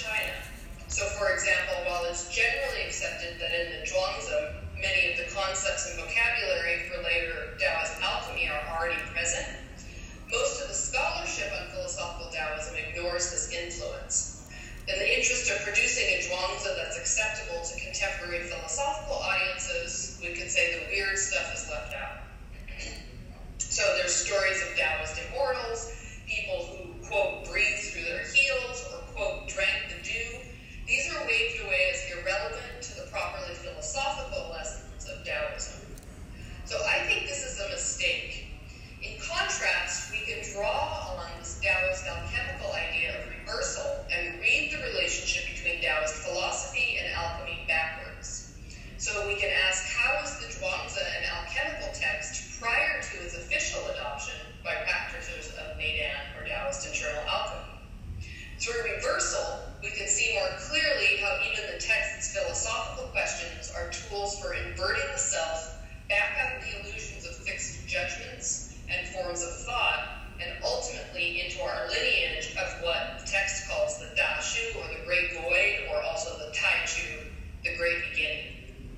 China. So, for example, while it's generally accepted that in the Zhuangzi, many of the concepts and vocabulary for later Taoist alchemy are already present, most of the scholarship on philosophical Taoism ignores this influence. In the interest of producing a Zhuangzi that's acceptable to contemporary philosophical audiences, we could say the weird stuff is left out. So there's stories of Taoist immortals, people who, quote, breathed through their heels or, quote, drank the dew. These are waved away as irrelevant to the properly philosophical lessons of Taoism. So I think this is a mistake. In contrast, we can draw on this Taoist alchemical idea of reversal and read the relationship between Taoist philosophy and alchemy backwards. So we can ask, how is the Zhuangzi an alchemical text prior to its official adoption by practitioners of Neidan or Taoist internal alchemy? Through reversal, we can see more clearly how even the text's philosophical questions are tools for inverting the self back out of the illusions of fixed judgments and forms of thought, and ultimately into our lineage of what the text calls the Da Shu, or the Great Void, or also the Tai Chu, the Great Beginning.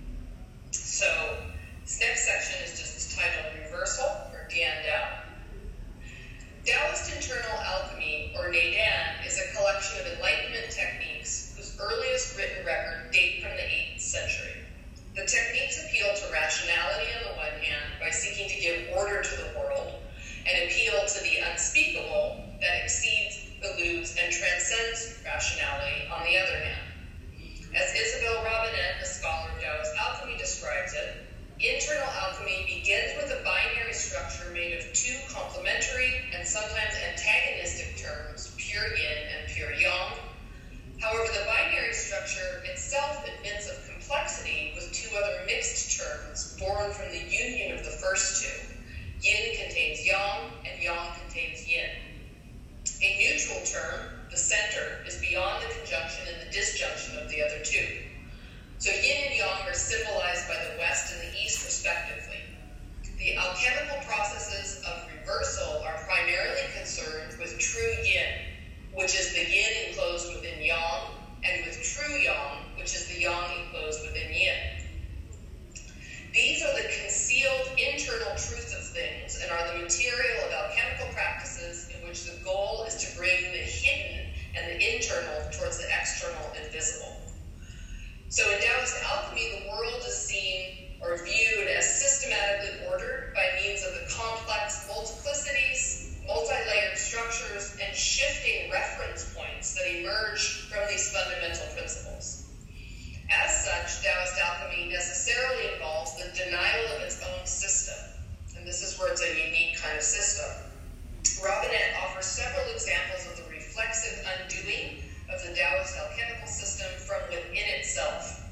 So this next section is just titled Reversal, or Dian Dao. Taoist internal alchemy, or Neidan, is a collection of Enlightenment techniques whose earliest written record date from the 8th century. The techniques appeal to rationality on the one hand by seeking to give order to the world, and appeal to the unspeakable that exceeds, eludes, and transcends rationality on the other hand. As Isabelle Robinette, a scholar of Taoist alchemy, describes it, internal alchemy begins with a binary structure made of two complementary and sometimes antagonistic terms, pure yin and pure yang. However, the binary structure itself admits of complexity with two other mixed terms born from the union of the first two. Yin contains yang, and yang contains yin. A neutral term, the center, is beyond the conjunction and the disjunction of the other two. So yin and yang are symbolized by the West and the East, respectively. The alchemical processes of reversal are primarily concerned with true yin, which is the yin enclosed within yang, and with true yang, which is the yang enclosed within yin. These are the concealed internal truths of things and are the material of alchemical practices in which the goal is to bring the hidden and the internal towards the external and visible. So in Taoist alchemy, the world is seen or viewed as systematically ordered by means of the complex multiplicities, multi-layered structures, and shifting reference points that emerge from these fundamental principles. As such, Taoist alchemy necessarily involves the denial of its own system, and this is where it's a unique kind of system. Robinette offers several examples of the reflexive undoing of the Taoist alchemical system from within itself.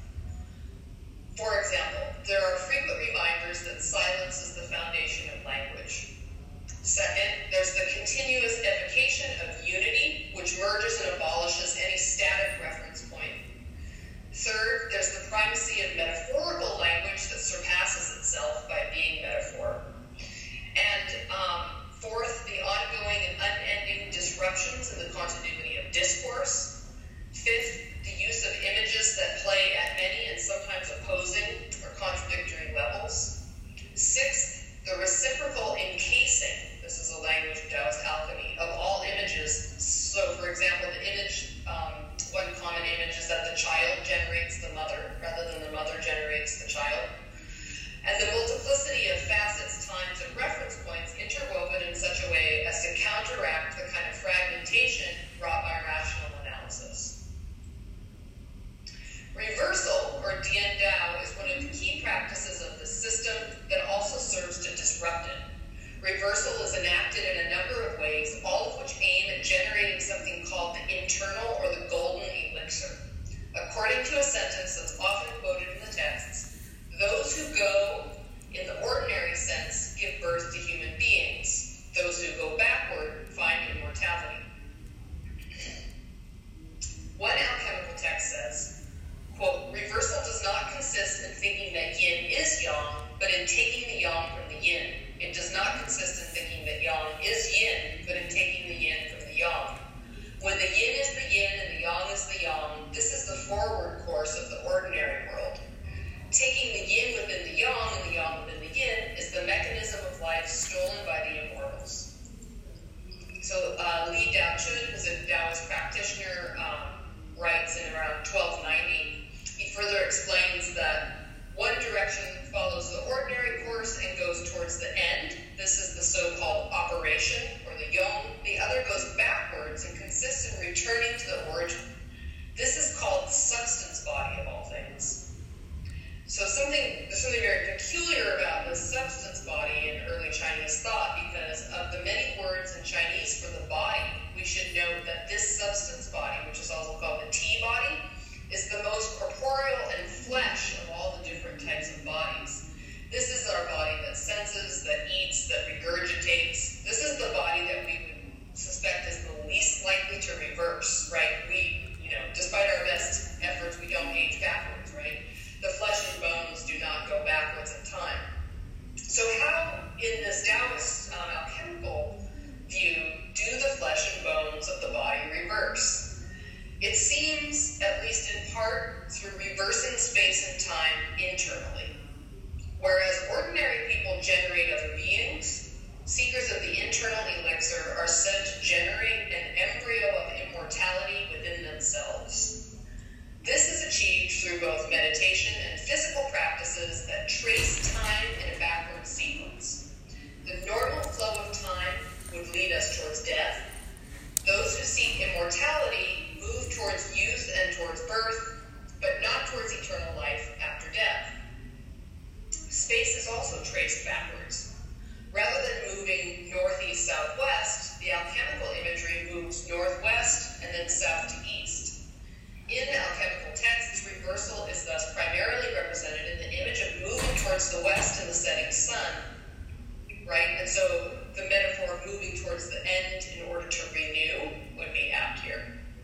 For example, there are frequent reminders that silence is the foundation of language. Second, there's the continuous evocation of unity, which merges and abolishes any static reference point. Third, there's the primacy of metaphorical language that surpasses itself by being metaphor. And fourth, the ongoing and unending disruptions in the continuity of discourse. Fifth, the use of images that play at many and sometimes opposing or contradictory levels. Sixth, the reciprocal encasing, this is a language of Taoist alchemy, of all images. So, for example, the image writes in around 1290. He further explains that one direction follows the ordinary course and goes towards the end. This is the so-called operation, or the yong. The other goes backwards and consists in returning to the origin. This is called the substance body of all things. So there's something very peculiar about the substance body in early Chinese thought, because of the many words in Chinese for the body, we should note that this substance body, which is also called the tea body, is the most corporeal and flesh of all the different types of bodies. This is our body that senses, that eats, that regurgitates. This is the body that we would suspect is the least likely to reverse, right? Despite our best efforts, we don't age backwards, right? The flesh and bones do not go backwards in time. So how, in this Taoist alchemical view, do the flesh and bones of the body reverse? It seems, at least in part, through reversing space and time internally. Whereas ordinary people generate other beings, seekers of the internal elixir are said to generate an embryo of immortality within themselves. This is achieved through both meditation and physical practices that trace time in a backward sequence. The normal flow of time would lead us towards death. Those who seek immortality move towards youth and towards birth, but not towards eternal life after death. Space is also traced backwards. Rather than moving northeast, southwest, the alchemical imagery moves northwest and then south to east. In alchemical texts, reversal is thus primarily represented in the image of moving towards the west in the setting sun, right? And so the metaphor of moving towards the end in order to renew would be apt here.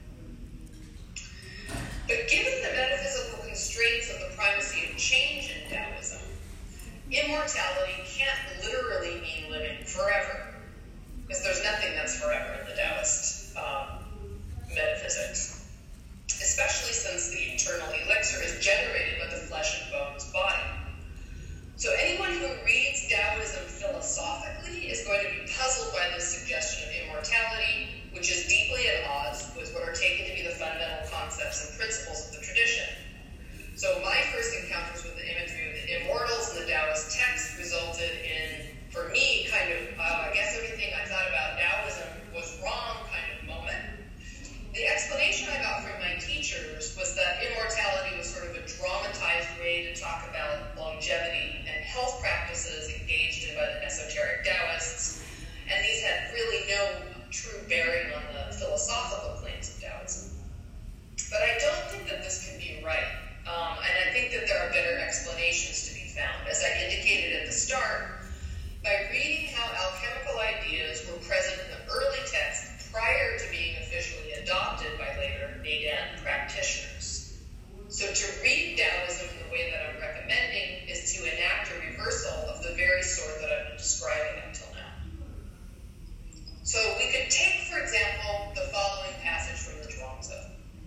But given the metaphysical constraints of the primacy of change in Taoism, immortality can't literally mean living forever, because there's nothing that's forever in the Taoist metaphysics, especially since the internal elixir is generated by the flesh and bones body. So anyone who reads Taoism philosophically is going to be puzzled by this suggestion of immortality, which is deeply at odds with what are taken to be the fundamental concepts and principles of the tradition. So my first encounters with the imagery of the immortals in the Taoist text resulted in, for me, kind of, I guess everything I thought about Taoism was wrong kind of moment. The explanation I got from my teachers was that immortality was sort of a dramatized way to talk about longevity and health practices engaged in by the esoteric Taoists, and these had really no true bearing on the philosophical claims of Taoism. But I don't think that this can be right. And I think that there are better explanations to be found. As I indicated at the start, by reading how alchemical ideas were present in the early text prior to being officially adopted by later Neidan practitioners. So to read Taoism in the way that I'm recommending is to enact a reversal of the very sort that I've been describing until now. So we could take, for example, the following passage from the Zhuangzi.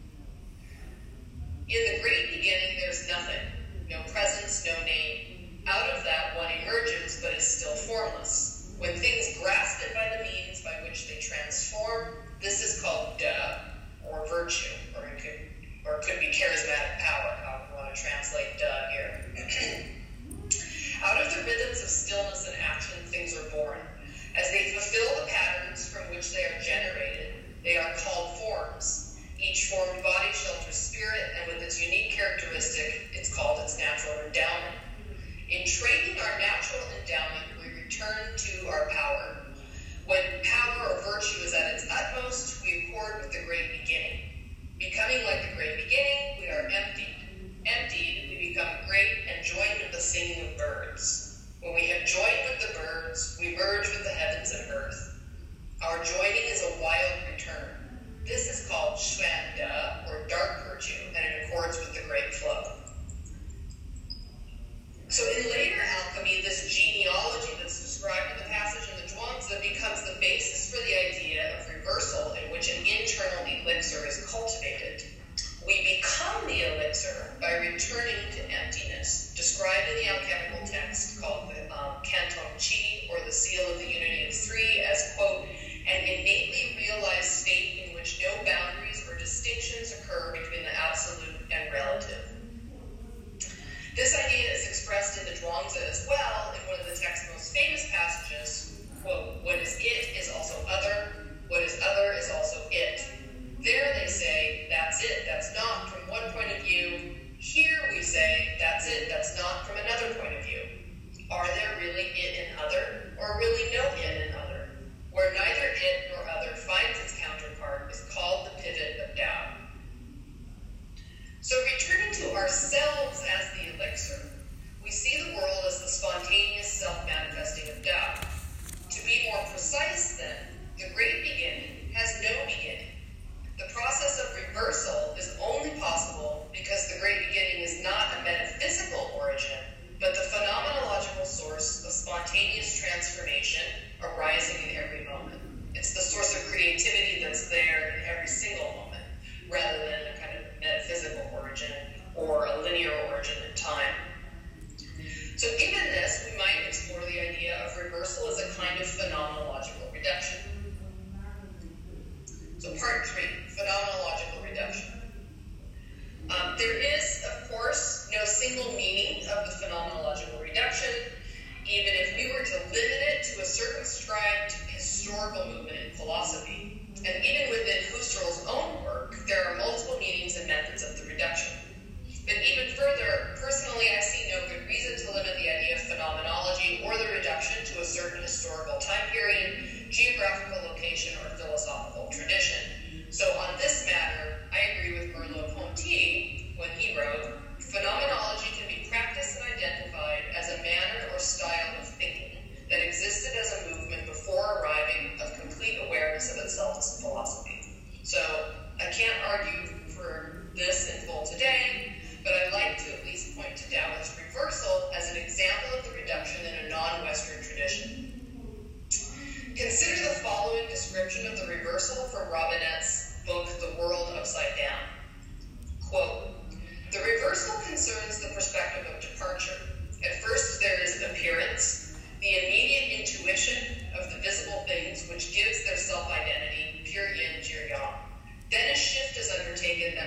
In the great beginning, there's nothing, no presence, no name. Out of that, one emerges, but is still formless. When things grasp it by the means by which they transform, this is called Da, or virtue, or it could be charismatic power, how we want to translate Da here. Out of the rhythms of stillness and action, things are born. As they fulfill the patterns from which they are generated, they are called forms. Each formed body shelters spirit, and with its unique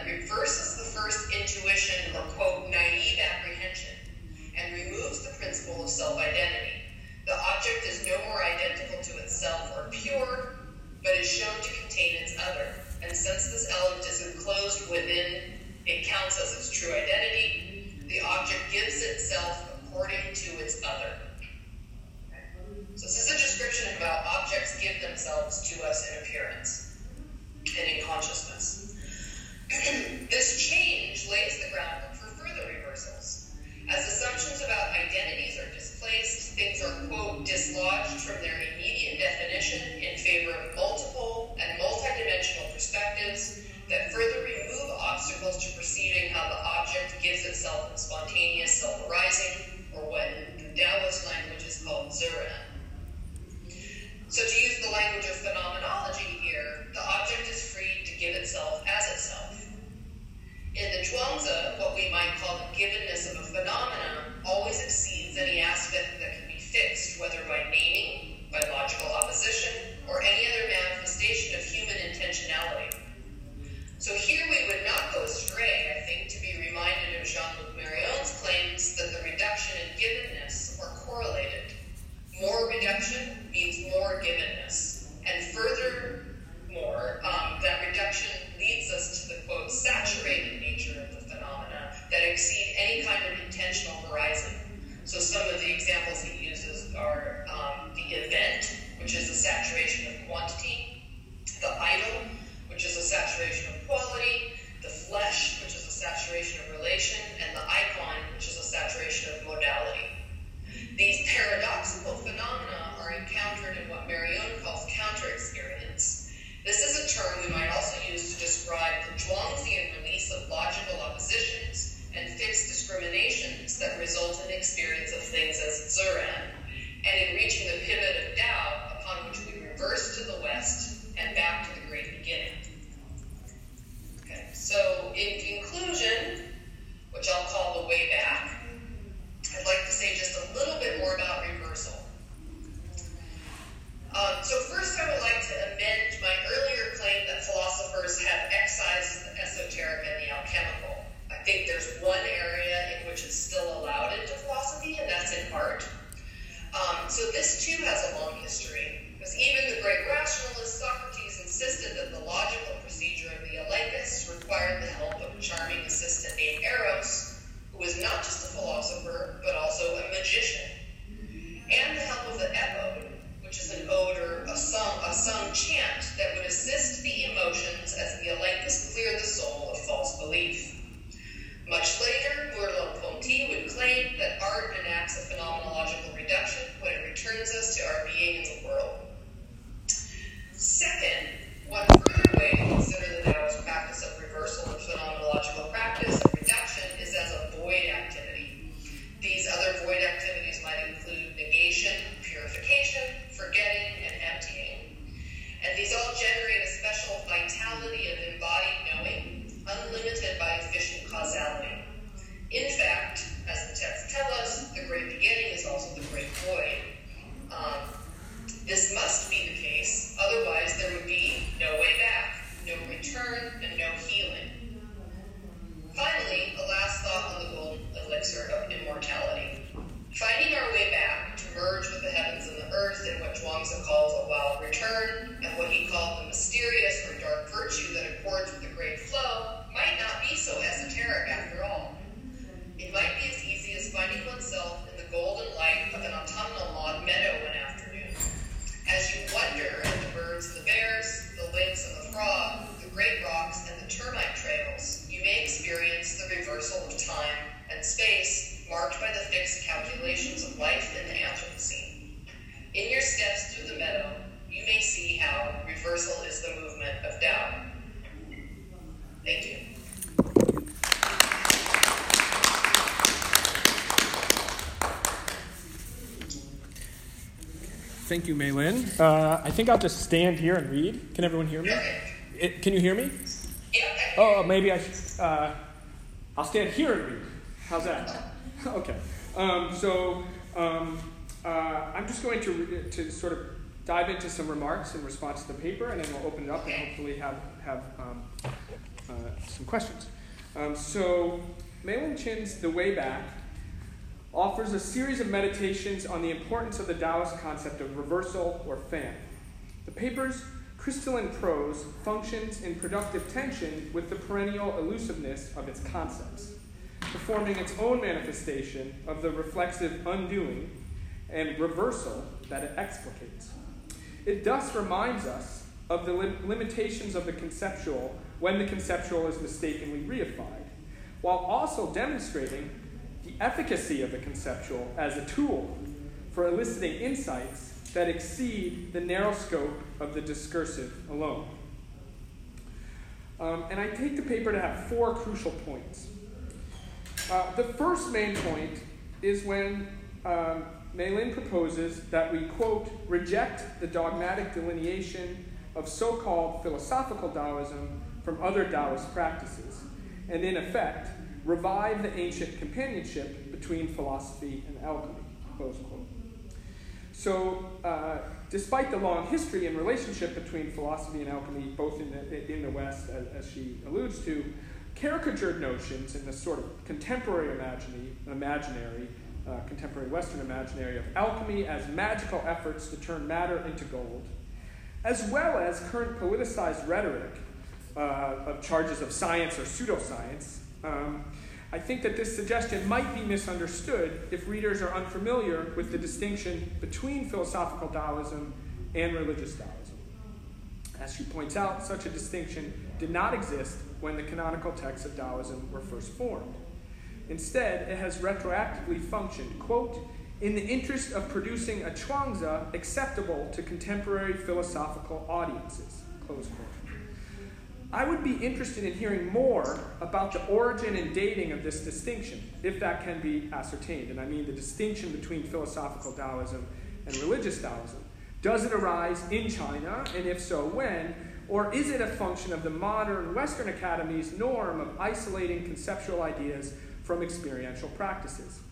reverses the first intuition or, quote, naive apprehension and removes the principle of self-identity. The object is no more identical to itself or pure, but is shown to contain its other. And since this element is enclosed within, it counts as its true identity. The object gives itself according to its other. Okay. So this is a description of how objects give themselves to us in appearance and in consciousness. This change lays the groundwork for further reversals. As assumptions about identities are displaced, things are, quote, dislodged from their immediate definition in favor of multiple and multidimensional perspectives that further remove obstacles to perceiving how the object gives itself in spontaneous self-arising, or what in the Taoist language is called Ziran. So to use the language of phenomenology here, the object is free to give itself as itself. In the Zhuangzi, what we might call the givenness of a phenomena always exceeds any aspect that can be fixed, whether by naming, by logical opposition, or any other manifestation of human intentionality. So here we would not go astray, I think, to be reminded of Jean-Luc Marion's claims that the reduction and givenness are correlated. More reduction means more givenness. And furthermore, that reduction leads us to the, quote, saturated nature of the phenomena that exceed any kind of intentional horizon. So some of the examples he uses are the event, which is a saturation of quantity, the idol, which is a saturation of quality, the flesh, which is a saturation of relation, and the icon, which is a saturation of modality. These paradoxical phenomena are encountered in what Marion calls counter-experience. This is a term we might also use to describe the Zhuangzian release of logical oppositions and fixed discriminations that result in the experience of things as Ziran, and in reaching the pivot of Tao, upon which we reverse to the West and back to the great beginning. Okay, so in conclusion, which I'll call the way back, I'd like to say just a little bit more about reversal. So first I would like to amend my earlier claim that philosophers have excised the esoteric and the alchemical. I think there's one area in which it's still allowed into philosophy, and that's in art. So this too has a long history, because even the great rationalist Socrates insisted that the logical procedure of the Aleicus required the help of a charming assistant named Eros, who was not just a philosopher, but also a magician, and the help of the epode, which is an ode or a sung chant that would assist the emotions as the Aleicus cleared the soul of false belief. Much later, Merleau-Ponty would claim that art enacts a phenomenological reduction when it returns us to our being in the world. Second, one further way to consider the Taoist practice of reversal and phenomenological practice of reduction is as a void activity. These other void activities might include negation, purification, forgetting, and emptying. And these all generate a special vitality of embodied knowing, unlimited by efficient causality. In fact, as the texts tell us, the great beginning is also the great void. This must be the case, otherwise there would be no way back, no return, and no healing. Finally, a last thought on the golden elixir of immortality. Finding our way back to merge with the heavens and the earth in what Zhuangzi calls a wild return, and what he called the mysterious or dark virtue that accords with the great flow, might not be so esoteric after all. It might be as easy as finding oneself in the golden light of an autumnal meadow one afternoon. As you wonder at the birds and the bears, the lynx and the frog, the great rocks and the termite trails, you may experience the reversal of time and space marked by the fixed calculations of life in the Anthropocene. In your steps through the meadow, you may see how reversal is the movement of Tao. Thank you. Thank you, Mei-Lin. I think I'll just stand here and read. Can everyone hear me? Can you hear me? Yeah. Oh, maybe I should. I'll stand here and read. How's that? Okay. I'm just going to sort of dive into some remarks in response to the paper, and then we'll open it up and hopefully have some questions. So Mahlon Chin's The Way Back offers a series of meditations on the importance of the Taoist concept of reversal or fan. The paper's crystalline prose functions in productive tension with the perennial elusiveness of its concepts, performing its own manifestation of the reflexive undoing and reversal that it explicates. It thus reminds us of the limitations of the conceptual when the conceptual is mistakenly reified, while also demonstrating the efficacy of the conceptual as a tool for eliciting insights that exceed the narrow scope of the discursive alone. And I take the paper to have 4 crucial points. The first main point is when Mahlon proposes that we, quote, reject the dogmatic delineation of so-called philosophical Taoism from other Taoist practices, and in effect, revive the ancient companionship between philosophy and alchemy, close quote. So, despite the long history and relationship between philosophy and alchemy, both in the West, as she alludes to, caricatured notions in the sort of contemporary contemporary Western imaginary of alchemy as magical efforts to turn matter into gold, as well as current politicized rhetoric of charges of science or pseudoscience, I think that this suggestion might be misunderstood if readers are unfamiliar with the distinction between philosophical Taoism and religious Taoism. As she points out, such a distinction did not exist when the canonical texts of Taoism were first formed. Instead, it has retroactively functioned, quote, in the interest of producing a chuangzi acceptable to contemporary philosophical audiences, close quote. I would be interested in hearing more about the origin and dating of this distinction, if that can be ascertained. And I mean the distinction between philosophical Taoism and religious Taoism. Does it arise in China, and if so, when? Or is it a function of the modern Western Academy's norm of isolating conceptual ideas from experiential practices?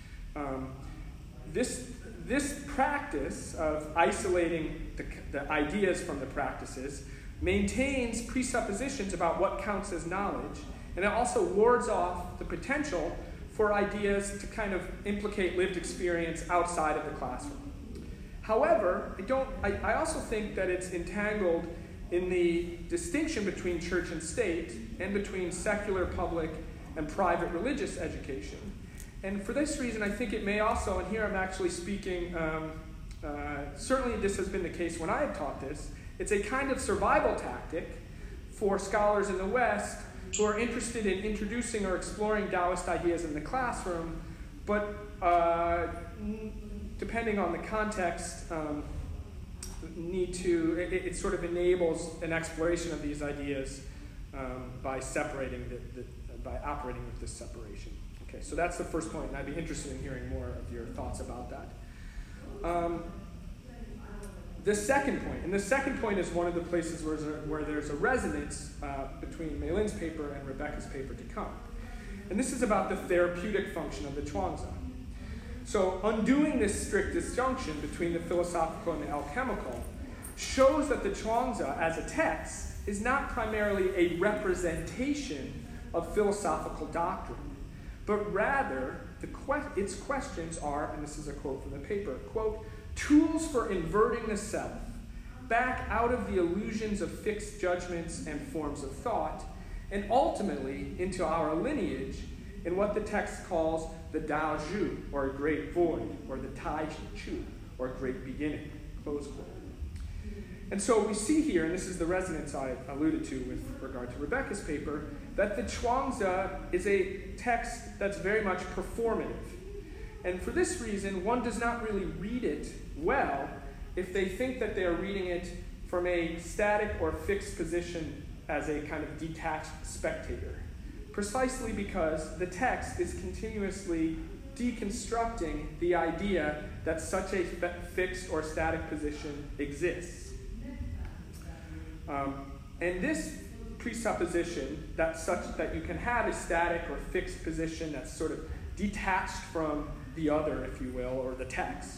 This practice of isolating the ideas from the practices maintains presuppositions about what counts as knowledge, and it also wards off the potential for ideas to kind of implicate lived experience outside of the classroom. However, I also think that it's entangled in the distinction between church and state and between secular, public, and private religious education. And for this reason, I think it may also, and here I'm actually speaking, certainly this has been the case when I have taught this, it's a kind of survival tactic for scholars in the West who are interested in introducing or exploring Taoist ideas in the classroom, but depending on the context, it sort of enables an exploration of these ideas by separating, by operating with this separation. Okay, so that's the first point, and I'd be interested in hearing more of your thoughts about that. The second point is one of the places where there's a resonance between Mahlon's paper and Rebecca's paper to come. And this is about the therapeutic function of the chuangzi. So undoing this strict disjunction between the philosophical and the alchemical shows that the chuangzi as a text is not primarily a representation of philosophical doctrine, but rather its questions are, and this is a quote from the paper, quote, tools for inverting the self, back out of the illusions of fixed judgments and forms of thought, and ultimately into our lineage in what the text calls the Dao Zhu, or great void, or the Tai Chu, or great beginning, close quote. And so we see here, and this is the resonance I alluded to with regard to Rebecca's paper, that the chuangzi is a text that's very much performative. And for this reason, one does not really read it well if they think that they are reading it from a static or fixed position as a kind of detached spectator, precisely because the text is continuously deconstructing the idea that such a fixed or static position exists. And this presupposition that you can have a static or fixed position that's sort of detached from the other, if you will, or the text,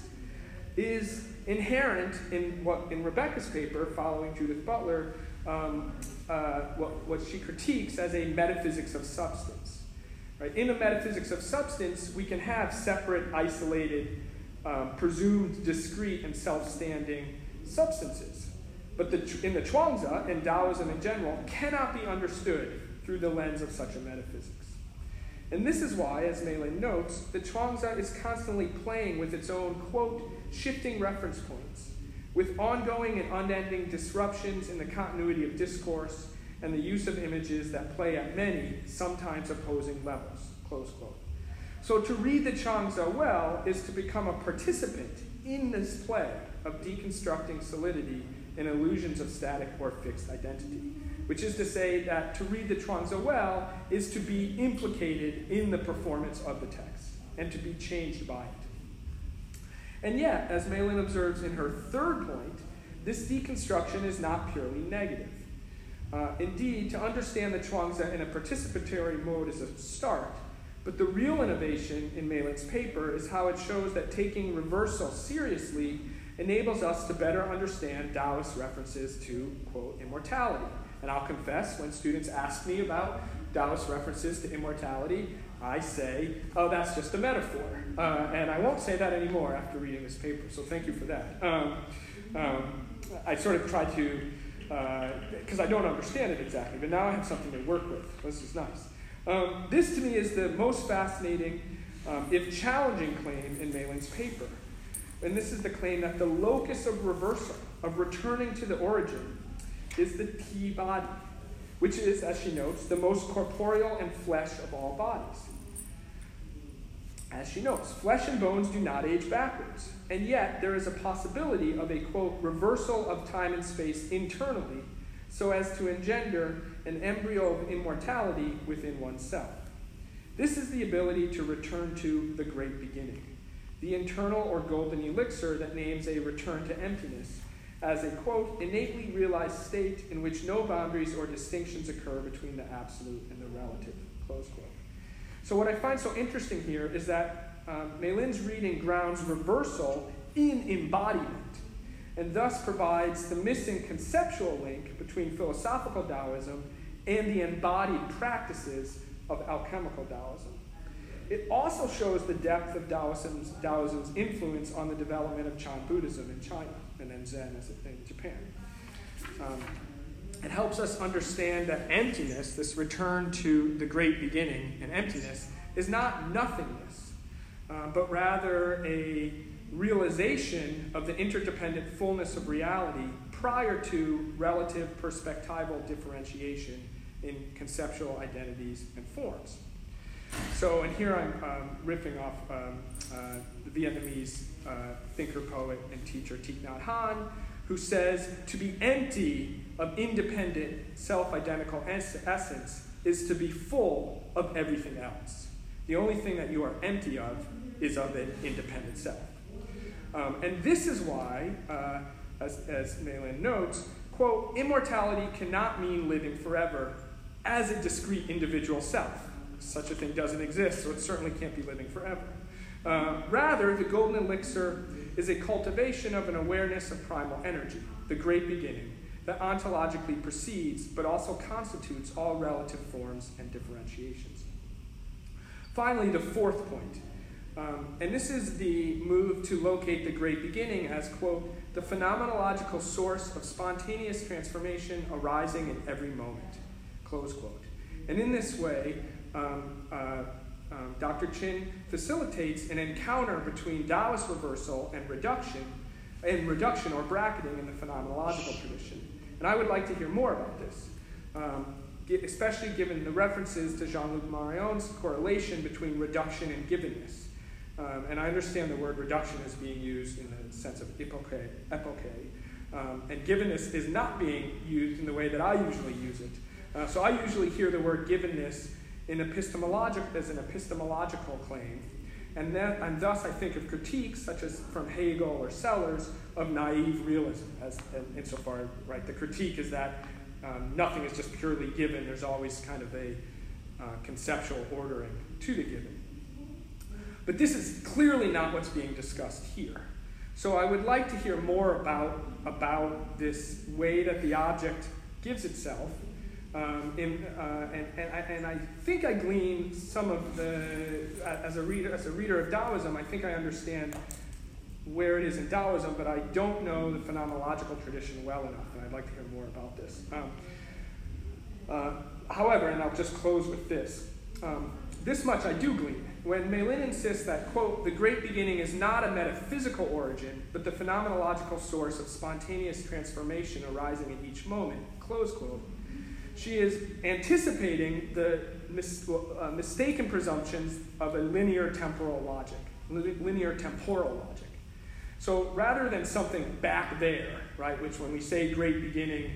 is inherent in Rebecca's paper, following Judith Butler, what she critiques as a metaphysics of substance. Right? In a metaphysics of substance, we can have separate, isolated, presumed discrete and self-standing substances. But in the Chuangzi, and Taoism in general, cannot be understood through the lens of such a metaphysics. And this is why, as Mei-Lin notes, the Chuangzi is constantly playing with its own, quote, shifting reference points, with ongoing and unending disruptions in the continuity of discourse and the use of images that play at many, sometimes opposing levels, close quote. So to read the Chuangzi well is to become a participant in this play of deconstructing solidity and illusions of static or fixed identity, which is to say that to read the Chuangzi well is to be implicated in the performance of the text and to be changed by it. And yet, as Mei-Lin observes in her third point, this deconstruction is not purely negative. Indeed, to understand the Chuangzi in a participatory mode is a start, but the real innovation in Mei-Lin's paper is how it shows that taking reversal seriously enables us to better understand Taoist references to, quote, immortality. And I'll confess, when students ask me about Taoist references to immortality, I say, oh, that's just a metaphor. And I won't say that anymore after reading this paper, so thank you for that. I sort of try to, because I don't understand it exactly, but now I have something to work with. This is nice. This, to me, is the most fascinating, if challenging claim in Mei-Lin's paper. And this is the claim that the locus of reversal, of returning to the origin, is the Ti body, which is, as she notes, the most corporeal and flesh of all bodies. As she notes, flesh and bones do not age backwards, and yet there is a possibility of a, quote, reversal of time and space internally so as to engender an embryo of immortality within oneself. This is the ability to return to the great beginning, the internal or golden elixir that names a return to emptiness as a, quote, innately realized state in which no boundaries or distinctions occur between the absolute and the relative, close quote. So what I find so interesting here is that Mei-Lin's reading grounds reversal in embodiment, and thus provides the missing conceptual link between philosophical Taoism and the embodied practices of alchemical Taoism. It also shows the depth of Taoism's influence on the development of Chan Buddhism in China, and then Zen in Japan. It helps us understand that emptiness, this return to the great beginning and emptiness, is not nothingness, but rather a realization of the interdependent fullness of reality prior to relative perspectival differentiation in conceptual identities and forms. So, and here I'm riffing off the Vietnamese thinker, poet, and teacher Thich Nhat Hanh, who says to be empty of independent, self-identical essence is to be full of everything else. The only thing that you are empty of is of an independent self. And this is why, as Mei-Lin notes, quote, immortality cannot mean living forever as a discrete individual self. Such a thing doesn't exist, so it certainly can't be living forever. Rather, the golden elixir is a cultivation of an awareness of primal energy, the great beginning, that ontologically precedes, but also constitutes all relative forms and differentiations. Finally, the fourth point, and this is the move to locate the great beginning as, quote, the phenomenological source of spontaneous transformation arising in every moment, close quote. And in this way, Dr. Chin facilitates an encounter between Taoist reversal and reduction or bracketing in the phenomenological tradition. And I would like to hear more about this, especially given the references to Jean-Luc Marion's correlation between reduction and givenness. And I understand the word reduction is being used in the sense of epoche, and givenness is not being used in the way that I usually use it. So I usually hear the word givenness as an epistemological claim, and thus I think of critiques such as from Hegel or Sellers of naive realism, insofar, right? The critique is that nothing is just purely given. There's always kind of a conceptual ordering to the given. But this is clearly not what's being discussed here. So I would like to hear more about this way that the object gives itself, And I think I glean some of as a reader of Taoism, I think I understand where it is in Taoism, but I don't know the phenomenological tradition well enough, and I'd like to hear more about this. However, and I'll just close with this, this much I do glean. When Meilin insists that, quote, the great beginning is not a metaphysical origin, but the phenomenological source of spontaneous transformation arising in each moment, close quote, she is anticipating the mistaken presumptions of a linear temporal logic. So rather than something back there, right, which when we say great beginning,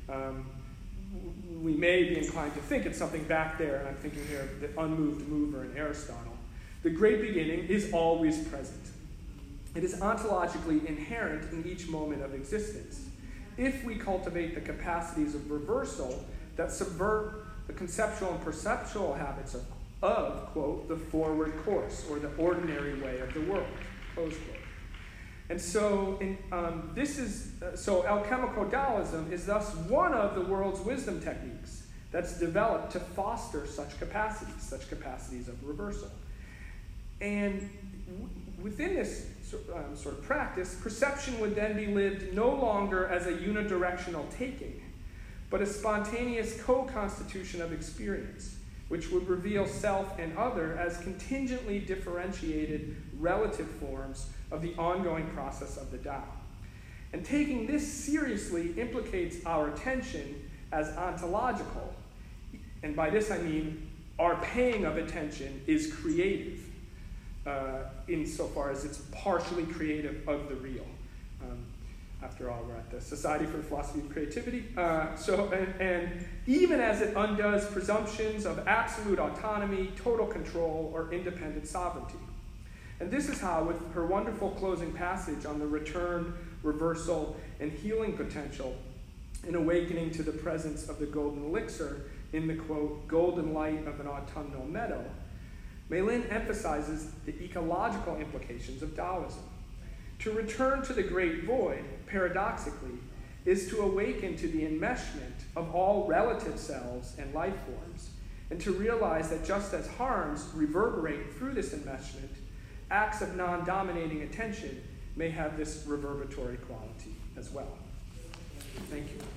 we may be inclined to think it's something back there, and I'm thinking here of the unmoved mover in Aristotle. The great beginning is always present. It is ontologically inherent in each moment of existence. If we cultivate the capacities of reversal that subvert the conceptual and perceptual habits of quote, the forward course, or the ordinary way of the world, close quote. And so, alchemical Taoism is thus one of the world's wisdom techniques that's developed to foster such capacities of reversal. And within this sort of practice, perception would then be lived no longer as a unidirectional taking, but a spontaneous co-constitution of experience, which would reveal self and other as contingently differentiated relative forms of the ongoing process of the Tao. And taking this seriously implicates our attention as ontological, and by this I mean our paying of attention is creative, insofar as it's partially creative of the real. After all, we're at the Society for the Philosophy of Creativity. And even as it undoes presumptions of absolute autonomy, total control, or independent sovereignty. And this is how, with her wonderful closing passage on the return, reversal, and healing potential in awakening to the presence of the golden elixir in the, quote, golden light of an autumnal meadow, Meilin emphasizes the ecological implications of Taoism. To return to the great void, paradoxically, is to awaken to the enmeshment of all relative selves and life forms, and to realize that just as harms reverberate through this enmeshment, acts of non-dominating attention may have this reverberatory quality as well. Thank you.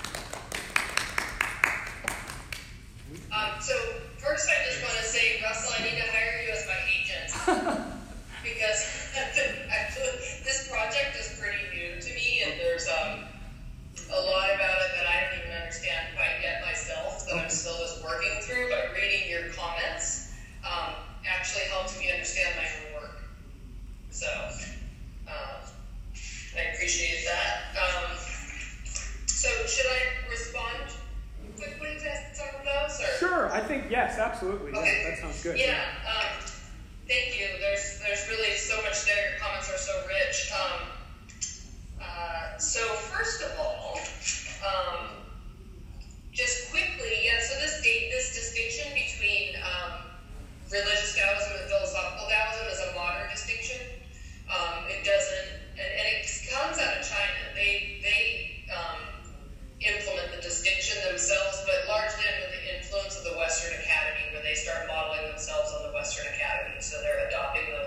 So first I just want to say, Russell, I need to hire you as my agent. Because this project is pretty new to me, and there's a lot about it that I don't even understand quite yet myself, that I'm still just working through, but reading your comments actually helps me understand my own work. So I appreciate that. So should I respond quickly to some of those? Or? Sure, I think, yes, absolutely. Okay. Yeah, that sounds good. Yeah. Thank you. There's really so much there. Your comments are so rich. So first of all, just quickly, so this distinction between religious Taoism and philosophical Taoism is a modern distinction. It doesn't, and it comes out of China. They implement the distinction themselves, but largely under the influence of the Western Academy, where they start modeling themselves on the Western Academy. So they're adopting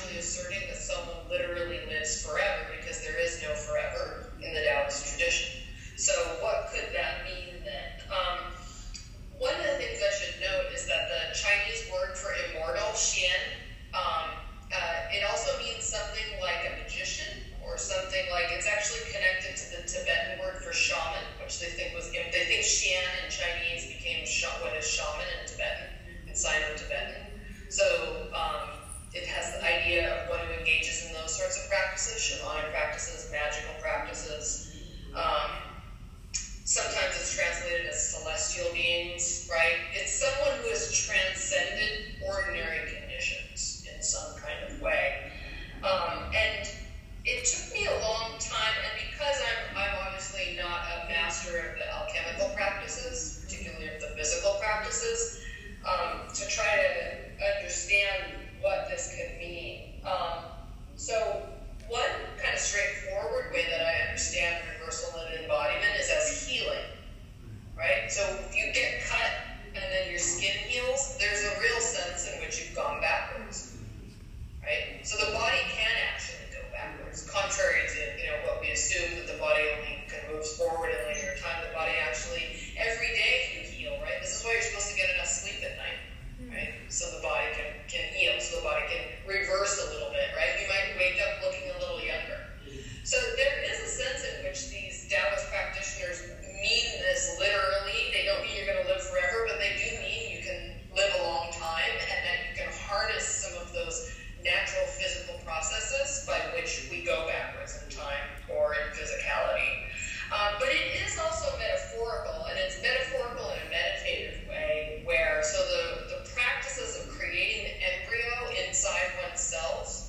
actually asserting that someone literally lives forever, because there is no forever in the Taoist tradition. So what could that mean then? One of the things I should note is that the Chinese word for immortal, xian, it also means something like a magician, or something like, it's actually connected to the Tibetan word for shaman, which they think xian in Chinese became what is shaman in Tibetan, in Sino-Tibetan. So it has the idea of one who engages in those sorts of practices, shamanic practices, magical practices. Sometimes it's translated as celestial beings, right? It's someone who has transcended ordinary conditions in some kind of way. And it took me a long time, and because I'm obviously not a master of the alchemical practices, particularly of the physical practices, to try to understand what this could mean. So one kind of straightforward way that I understand reversal and embodiment is as healing, right? So if you get cut and then your skin heals, there's a real sense in which you've gone backwards, right? So the body can actually go backwards, contrary to what we assume, that the body only can move forward in linear time. The body actually, every day you heal, right? This is why you're supposed to get enough sleep at night, right? So the body can heal, so the body can reverse a little bit, right? You might wake up looking a little younger. So there is a sense in which these Taoist practitioners mean this literally. They don't mean you're going to live forever, but they do mean you can live a long time, and that you can harness some of those natural physical processes by which we go backwards in time or in physicality. But it is also metaphorical, and it's metaphorical in a meditative way, where the practices of creating the embryo inside oneself,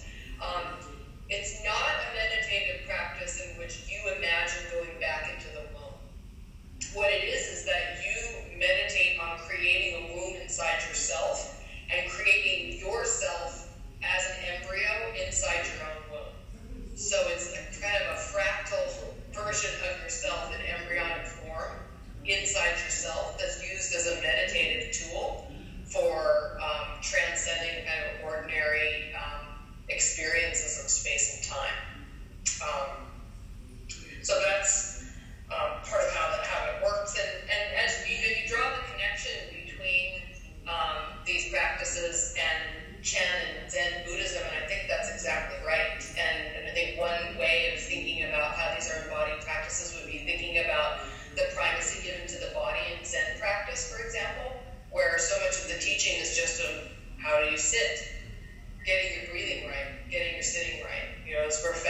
it's not a meditative practice in which you imagine going back into the womb. What it is that you meditate on creating a womb inside yourself and creating yourself as an embryo inside your own womb. So it's kind of a fractal version of yourself in embryonic form inside yourself that's used as a meditative tool for transcending kind of ordinary experiences of space and time. So that's part of how it works. And as you draw the connection between these practices and Chen and Zen Buddhism, and I think that's exactly right. And I think one way of thinking about how these are embodied practices would be thinking about the primacy given to the body in Zen practice, for example, where so much of the teaching is just how do you sit, getting your breathing right, getting your sitting right. It's perfect.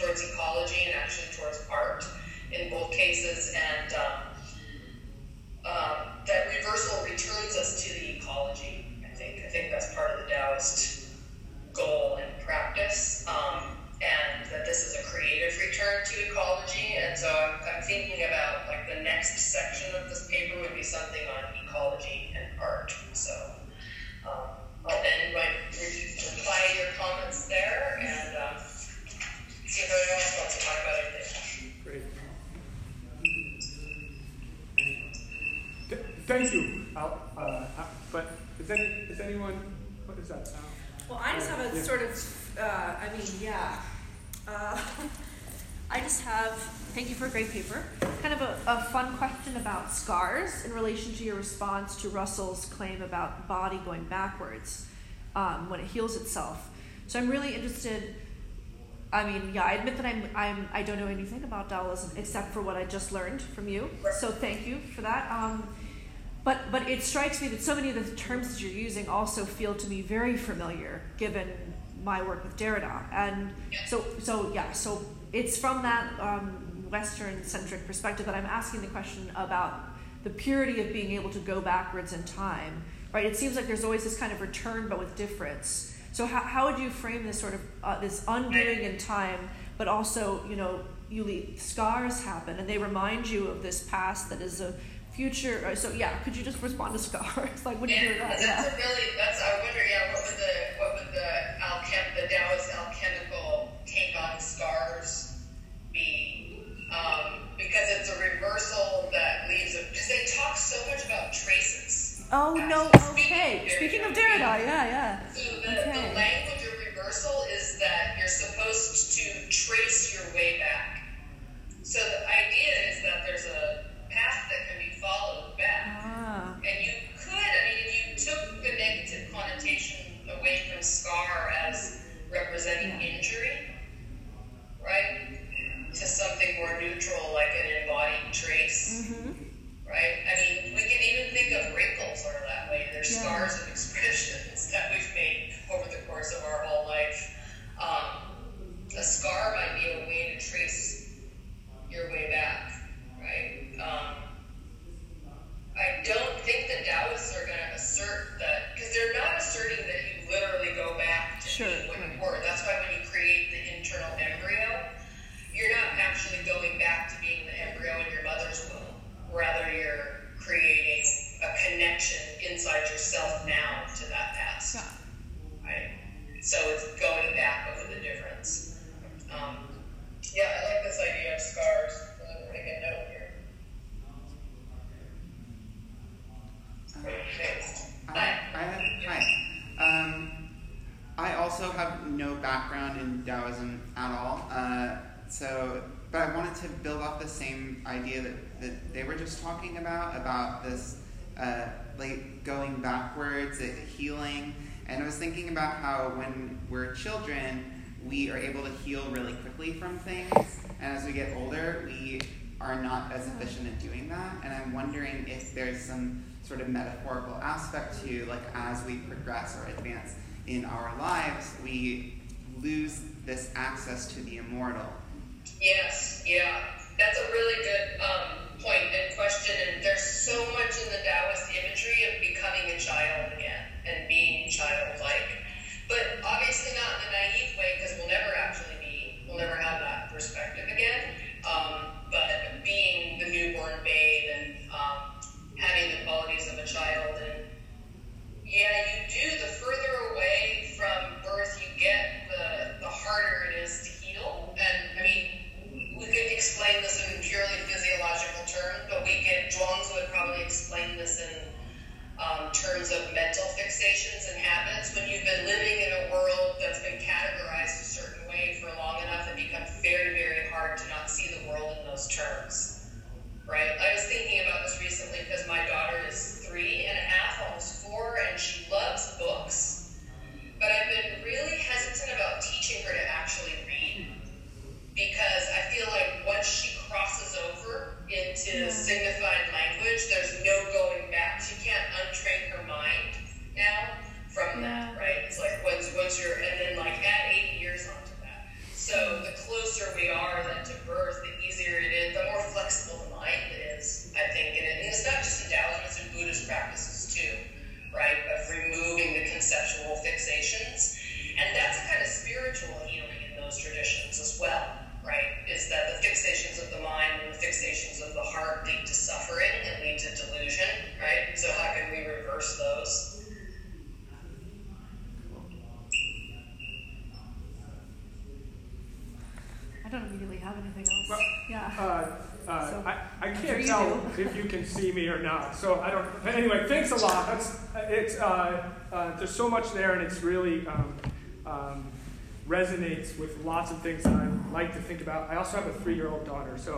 towards ecology and actually towards art in both cases, and that reversal returns us to the ecology. I think that's part of the Taoist goal and practice, and that this is a creative return to ecology. And so I'm thinking about, like, the next section of this paper would be something on ecology and art. So I'll then reply to your comments there and see if anyone else wants to talk about anything. Great. Thank you. But is anyone, what is that sound? Well, I just have a sort of, I just have, thank you for a great paper, kind of a fun question about scars in relation to your response to Russell's claim about the body going backwards when it heals itself. So I'm really interested, I admit that I don't know anything about Taoism except for what I just learned from you, so thank you for that. But it strikes me that so many of the terms that you're using also feel to me very familiar, given my work with Derrida. And so it's from that Western-centric perspective that I'm asking the question about the purity of being able to go backwards in time, right? It seems like there's always this kind of return, but with difference. So how would you frame this sort of, this undoing in time, but also, scars happen, and they remind you of this past that is a future. So could you just respond to scars? Like, what do you do with that? I wonder, what would the Taoist alchemical take on scars be? Because it's a reversal that leaves it, because they talk so much about traces. Oh, no, okay. Speaking of Derrida, yeah. So the language of reversal is that you're supposed to trace your way back. So the idea is that there's a path that can be followed back. And you could, if you took the negative connotation away from scar as representing injury, right, to something more neutral, like an embodied trace, right? We can even think of wrinkles sort of that way. They're scars of expressions that we've made over the course of our whole life. A scar might be a way to trace your way back, right? I don't think the Taoists are going to assert that, because they're not asserting that you literally go back to being what you were. That's why when you create the internal embryo, you're not actually going back to being the embryo in your mother's womb. Rather, you're creating a connection inside yourself now to that past. Right? So it's going back, but with a difference. I like this idea of scars. I'm going to make a note here. I also have no background in Taoism at all, but I wanted to build off the same idea that they were just talking about this going backwards, healing, and I was thinking about how when we're children, we are able to heal really quickly from things, and as we get older, we are not as efficient at doing that, and I'm wondering if there's some sort of metaphorical aspect to, like, as we progress or advance in our lives, we lose this access to the immortal. Yes, that's a really good point and question, and there's so much in the Taoist imagery of becoming a child again and being childlike, but obviously not in a naive way, because we'll never have that perspective again, but being the newborn babe and having the qualities of a child, and you do, the further away from birth you get, the harder it is to heal. And we could explain this in purely physiological terms, but Zhuangzi would probably explain this in terms of mental fixations and habits. When you've been living in a world that's been categorized a certain way don't immediately have anything else. Well, Yeah. I sure can't you tell do. if you can see me or not, so I don't. But anyway, thanks a lot. There's so much there, and it's really resonates with lots of things that I like to think about. I also have a 3-year-old daughter, so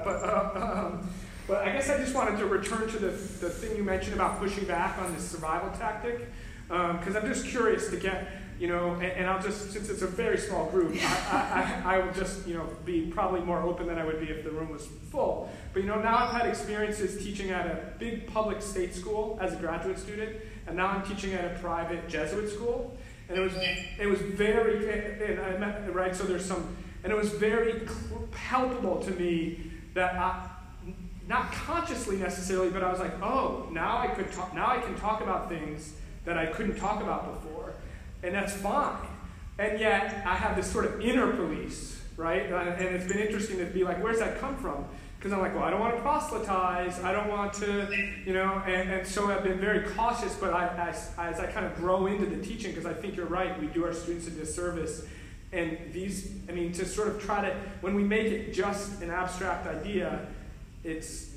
but I guess I just wanted to return to the thing you mentioned about pushing back on this survival tactic, because I'm just curious to get. And I'll just, since it's a very small group, I will just, be probably more open than I would be if the room was full. But, now I've had experiences teaching at a big public state school as a graduate student, and now I'm teaching at a private Jesuit school. And it was very, and I met, right, so there's some, and it was very palpable to me that not consciously necessarily, but I was like, oh, now I can talk about things that I couldn't talk about before. And that's fine. And yet, I have this sort of inner police, right? And it's been interesting to be like, where's that come from? Because I'm like, well, I don't want to proselytize. I don't want to, and so I've been very cautious. But as I kind of grow into the teaching, because I think you're right, we do our students a disservice. And to sort of try to, when we make it just an abstract idea, it's,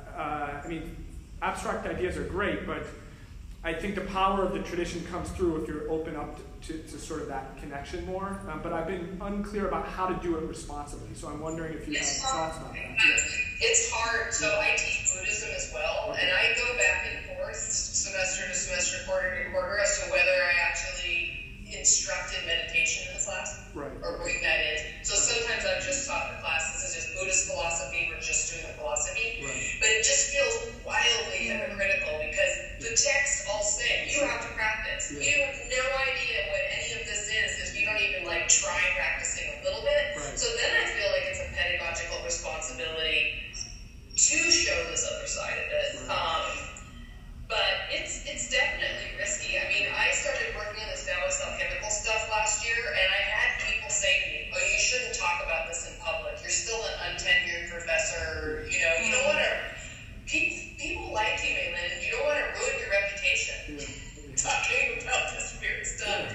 abstract ideas are great, but I think the power of the tradition comes through if you're open up to sort of that connection more. But I've been unclear about how to do it responsibly. So I'm wondering if you have thoughts about that. Yeah. It's hard. So I teach Buddhism as well, and I go back and forth semester to semester, quarter to quarter as to whether I actually instructed meditation in the class or bring that in. So sometimes I've just taught the class, this is just Buddhist philosophy, we're just doing the philosophy. But it just feels wildly hypocritical because the texts all say you have to practice. You have no idea what any of this is because you don't even try practicing a little bit. So then I feel like it's a pedagogical responsibility to show this other side of it. But it's definitely risky. I started working on this Taoist alchemical stuff last year, and I had people say to me, oh, you shouldn't talk about this in public. You're still an untenured professor. You don't want to... People like you, Maylin. You don't want to ruin your reputation talking about this weird stuff,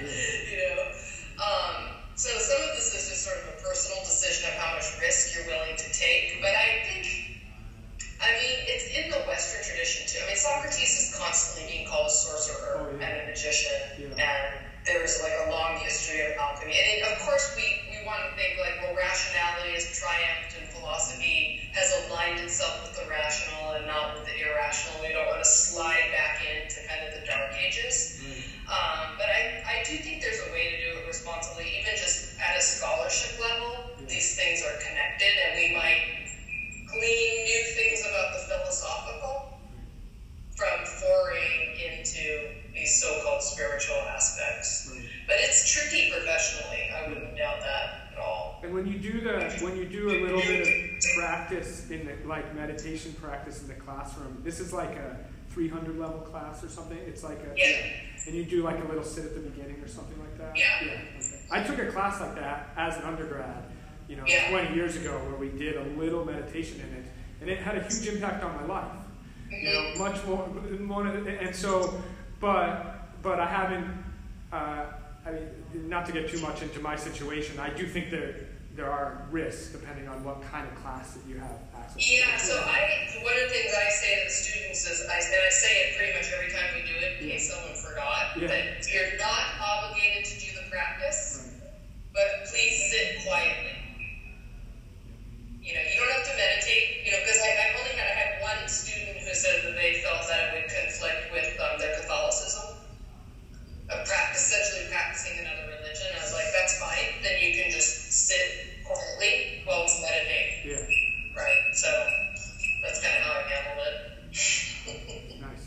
So some of this is just sort of a personal decision of how much risk you're willing to take. But I think... it's in the Western tradition too. Socrates is constantly being called a sorcerer and a magician, and there's a long history of alchemy. And of course, we want to think rationality has triumphed, and philosophy has aligned itself with the rational and not with the irrational. We don't want to slide back into kind of the Dark Ages. But I do think there's a way to do it responsibly, even just at a scholarship level. These things are connected, and we might glean new things about the philosophical from foraying into these so-called spiritual aspects. But it's tricky professionally. I wouldn't doubt that at all. And when you do a little bit of practice in the meditation practice in the classroom, this is like a 300 level class or something. It's like and you do a little sit at the beginning or something like that. Yeah. Okay. I took a class like that as an undergrad. 20 years ago, where we did a little meditation in it, and it had a huge impact on my life. Much more, and so, but I haven't. Not to get too much into my situation, I do think there are risks depending on what kind of class that you have access to. Yeah. So one of the things I say to the students is, I say it pretty much every time we do it, in case someone forgot, that you're not obligated to do the practice, but please sit quietly. You don't have to meditate, because I had one student who said that they felt that it would conflict with their Catholicism, essentially practicing another religion. I was like, that's fine, then you can just sit quietly while it's meditate. Yeah. Right, so that's kind of how I handled it. Nice.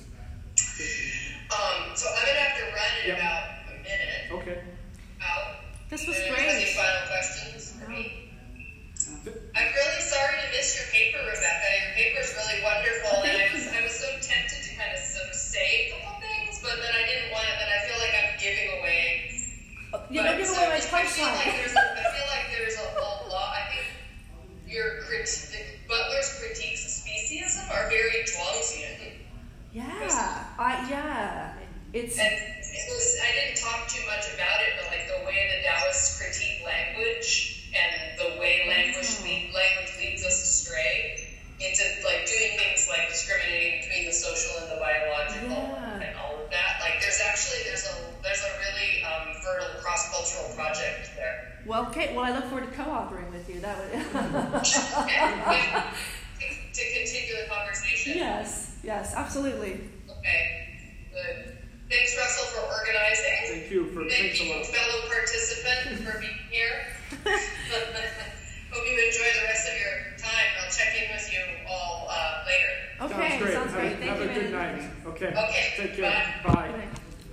So I'm going to have to run in about a minute. Okay. Out. This was Any great. final questions for me? Well, I look forward to co-authoring with you. That would. To continue the conversation. Yes, absolutely. Okay, good. Thanks, Russell, for organizing. Thank you Thank you, fellow participant, for being here. Hope you enjoy the rest of your time. I'll check in with you all later. Okay, sounds great. Thank Have you, a good Anna. night. Okay. Take care. Bye. Bye. Okay.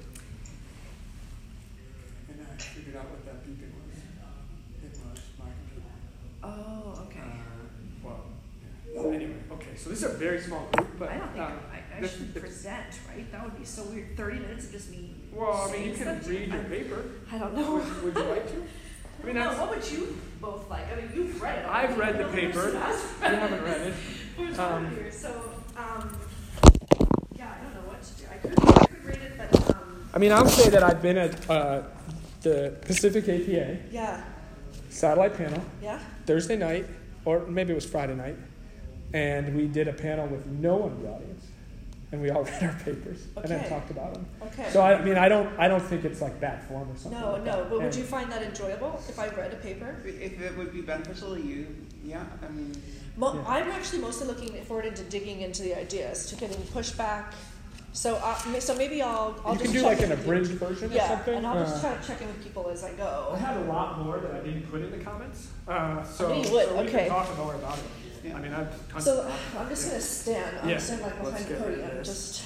And I figured out what that beeping was. It was my computer. Oh, okay. Well, yeah. So anyway, okay. So this is a very small group, but I don't think I this- should present, right? That would be so weird. 30 minutes of just me. Well, I mean, you saying can stuff. read your paper. I don't know. Would you like to? I mean, that's, what would you both like? I mean, you've read it. I've read the Another paper. person has You haven't read it. Who's Um, here? So, yeah, I don't know what to do. I could read it, but I mean, I'll say that I've been at the Pacific APA yeah, satellite panel yeah. Thursday night, or maybe it was Friday night, and we did a panel with no one in the audience, and we all read our papers and then Okay. talked about them. Okay. So I mean, I don't think it's like bad form or something. No, like no. that. But would And- you find that enjoyable if I read a paper? If it would be beneficial to you, yeah. I mean, Yeah. I'm actually mostly looking forward into digging into the ideas, to getting pushback. So, so maybe I'll you just can do check like in an with you. abridged version or Yeah, something. and I'll just try to check in with people as I I go. had a lot more that I didn't put in the comments, so, knew you would, so we okay. can talk more about it. Yeah. I mean, I've tons So of I'm just gonna stand. I'll Yeah, stand like let's behind the get rid of podium, this. just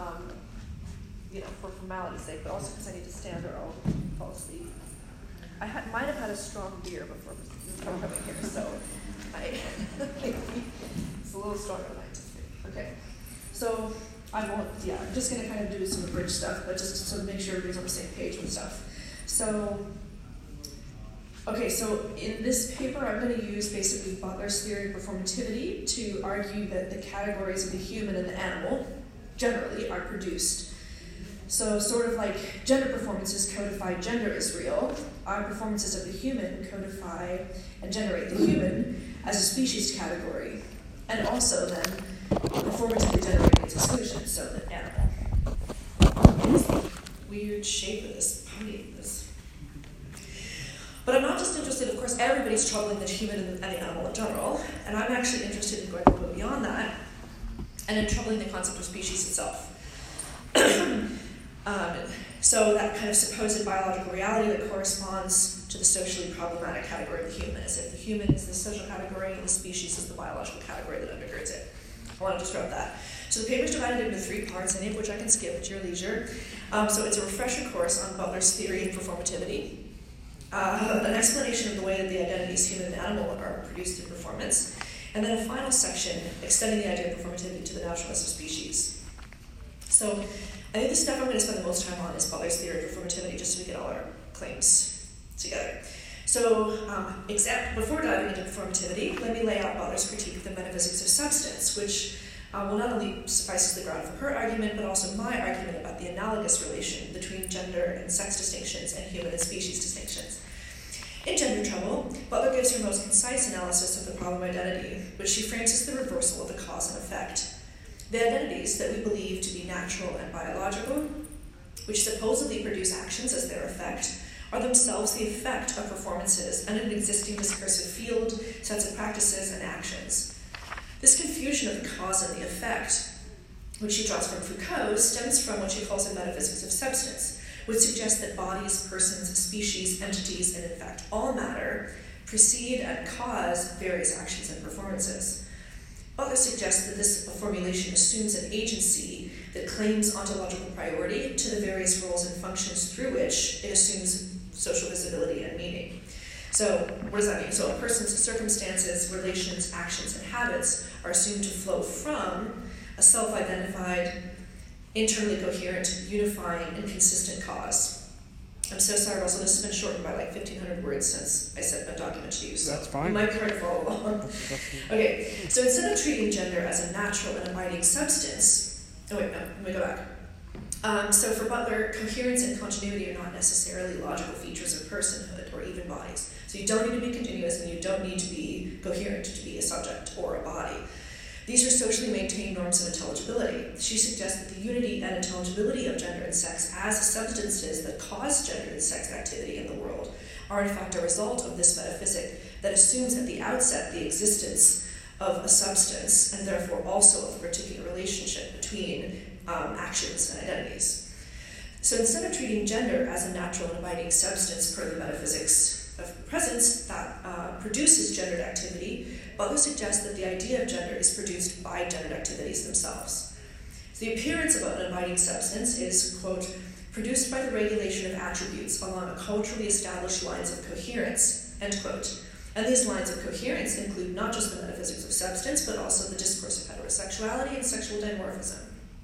for formality's sake, but also because I need to stand or I'll fall asleep. Might have had a strong beer before coming here, so it's a little stronger than I anticipated. Okay, so I won't. Yeah, I'm just gonna kind of do some bridge stuff, but just to make sure everybody's on the same page with stuff. So. Okay, so in this paper, I'm going to use basically Butler's theory of performativity to argue that the categories of the human and the animal generally are produced. So sort of like gender performances codify gender is real, our performances of the human codify and generate the human as a species category, and also then performatively generating its exclusion, so the animal. Weird shape of this pony, this. But I'm not just interested, of course, everybody's troubling the human and the animal in general, and I'm actually interested in going a little beyond that, and in troubling the concept of species itself. So that kind of supposed biological reality that corresponds to the socially problematic category of the human, as if the human is the social category and the species is the biological category that undergirds it. I want to disrupt that. So the paper is divided into 3 parts, any of which I can skip at your leisure. So it's a refresher course on Butler's theory of performativity, an explanation of the way that the identities human and animal are produced through performance, and then a final section extending the idea of performativity to the naturalness of species. So I think the stuff I'm going to spend the most time on is Butler's theory of performativity, just so we get all our claims together. So before diving into performativity, let me lay out Butler's critique of the metaphysics of substance, which will not only suffice as the ground for her argument, but also my argument about the analogous relation between gender and sex distinctions and human and species distinctions. In Gender Trouble, Butler gives her most concise analysis of the problem identity, which she frames as the reversal of the cause and effect. The identities that we believe to be natural and biological, which supposedly produce actions as their effect, are themselves the effect of performances and an existing discursive field, sets of practices, and actions. This confusion of the cause and the effect, which she draws from Foucault, stems from what she calls the metaphysics of substance, which suggests that bodies, persons, species, entities, and in fact all matter, precede and cause various actions and performances. Butler suggests that this formulation assumes an agency that claims ontological priority to the various roles and functions through which it assumes social visibility and meaning. So what does that mean? So a person's circumstances, relations, actions, and habits are assumed to flow from a self-identified, internally coherent, unifying, and consistent cause. I'm so sorry, Russell, this has been shortened by like 1,500 words since I sent a document to you, so That's fine. you might be hard to follow along. Okay, so instead of treating gender as a natural and abiding substance, let me go back. So for Butler, coherence and continuity are not necessarily logical features of personhood or even bodies. So you don't need to be continuous and you don't need to be coherent to be a subject or a body. These are socially maintained norms of intelligibility. She suggests that the unity and intelligibility of gender and sex as substances that cause gender and sex activity in the world are in fact a result of this metaphysic that assumes at the outset the existence of a substance and therefore also of a particular relationship between actions and identities. So instead of treating gender as a natural and abiding substance per the metaphysics of presence that produces gendered activity, Butler suggests that the idea of gender is produced by gendered activities themselves. So the appearance of an abiding substance is, quote, produced by the regulation of attributes along a culturally established lines of coherence, end quote. And these lines of coherence include not just the metaphysics of substance, but also the discourse of heterosexuality and sexual dimorphism.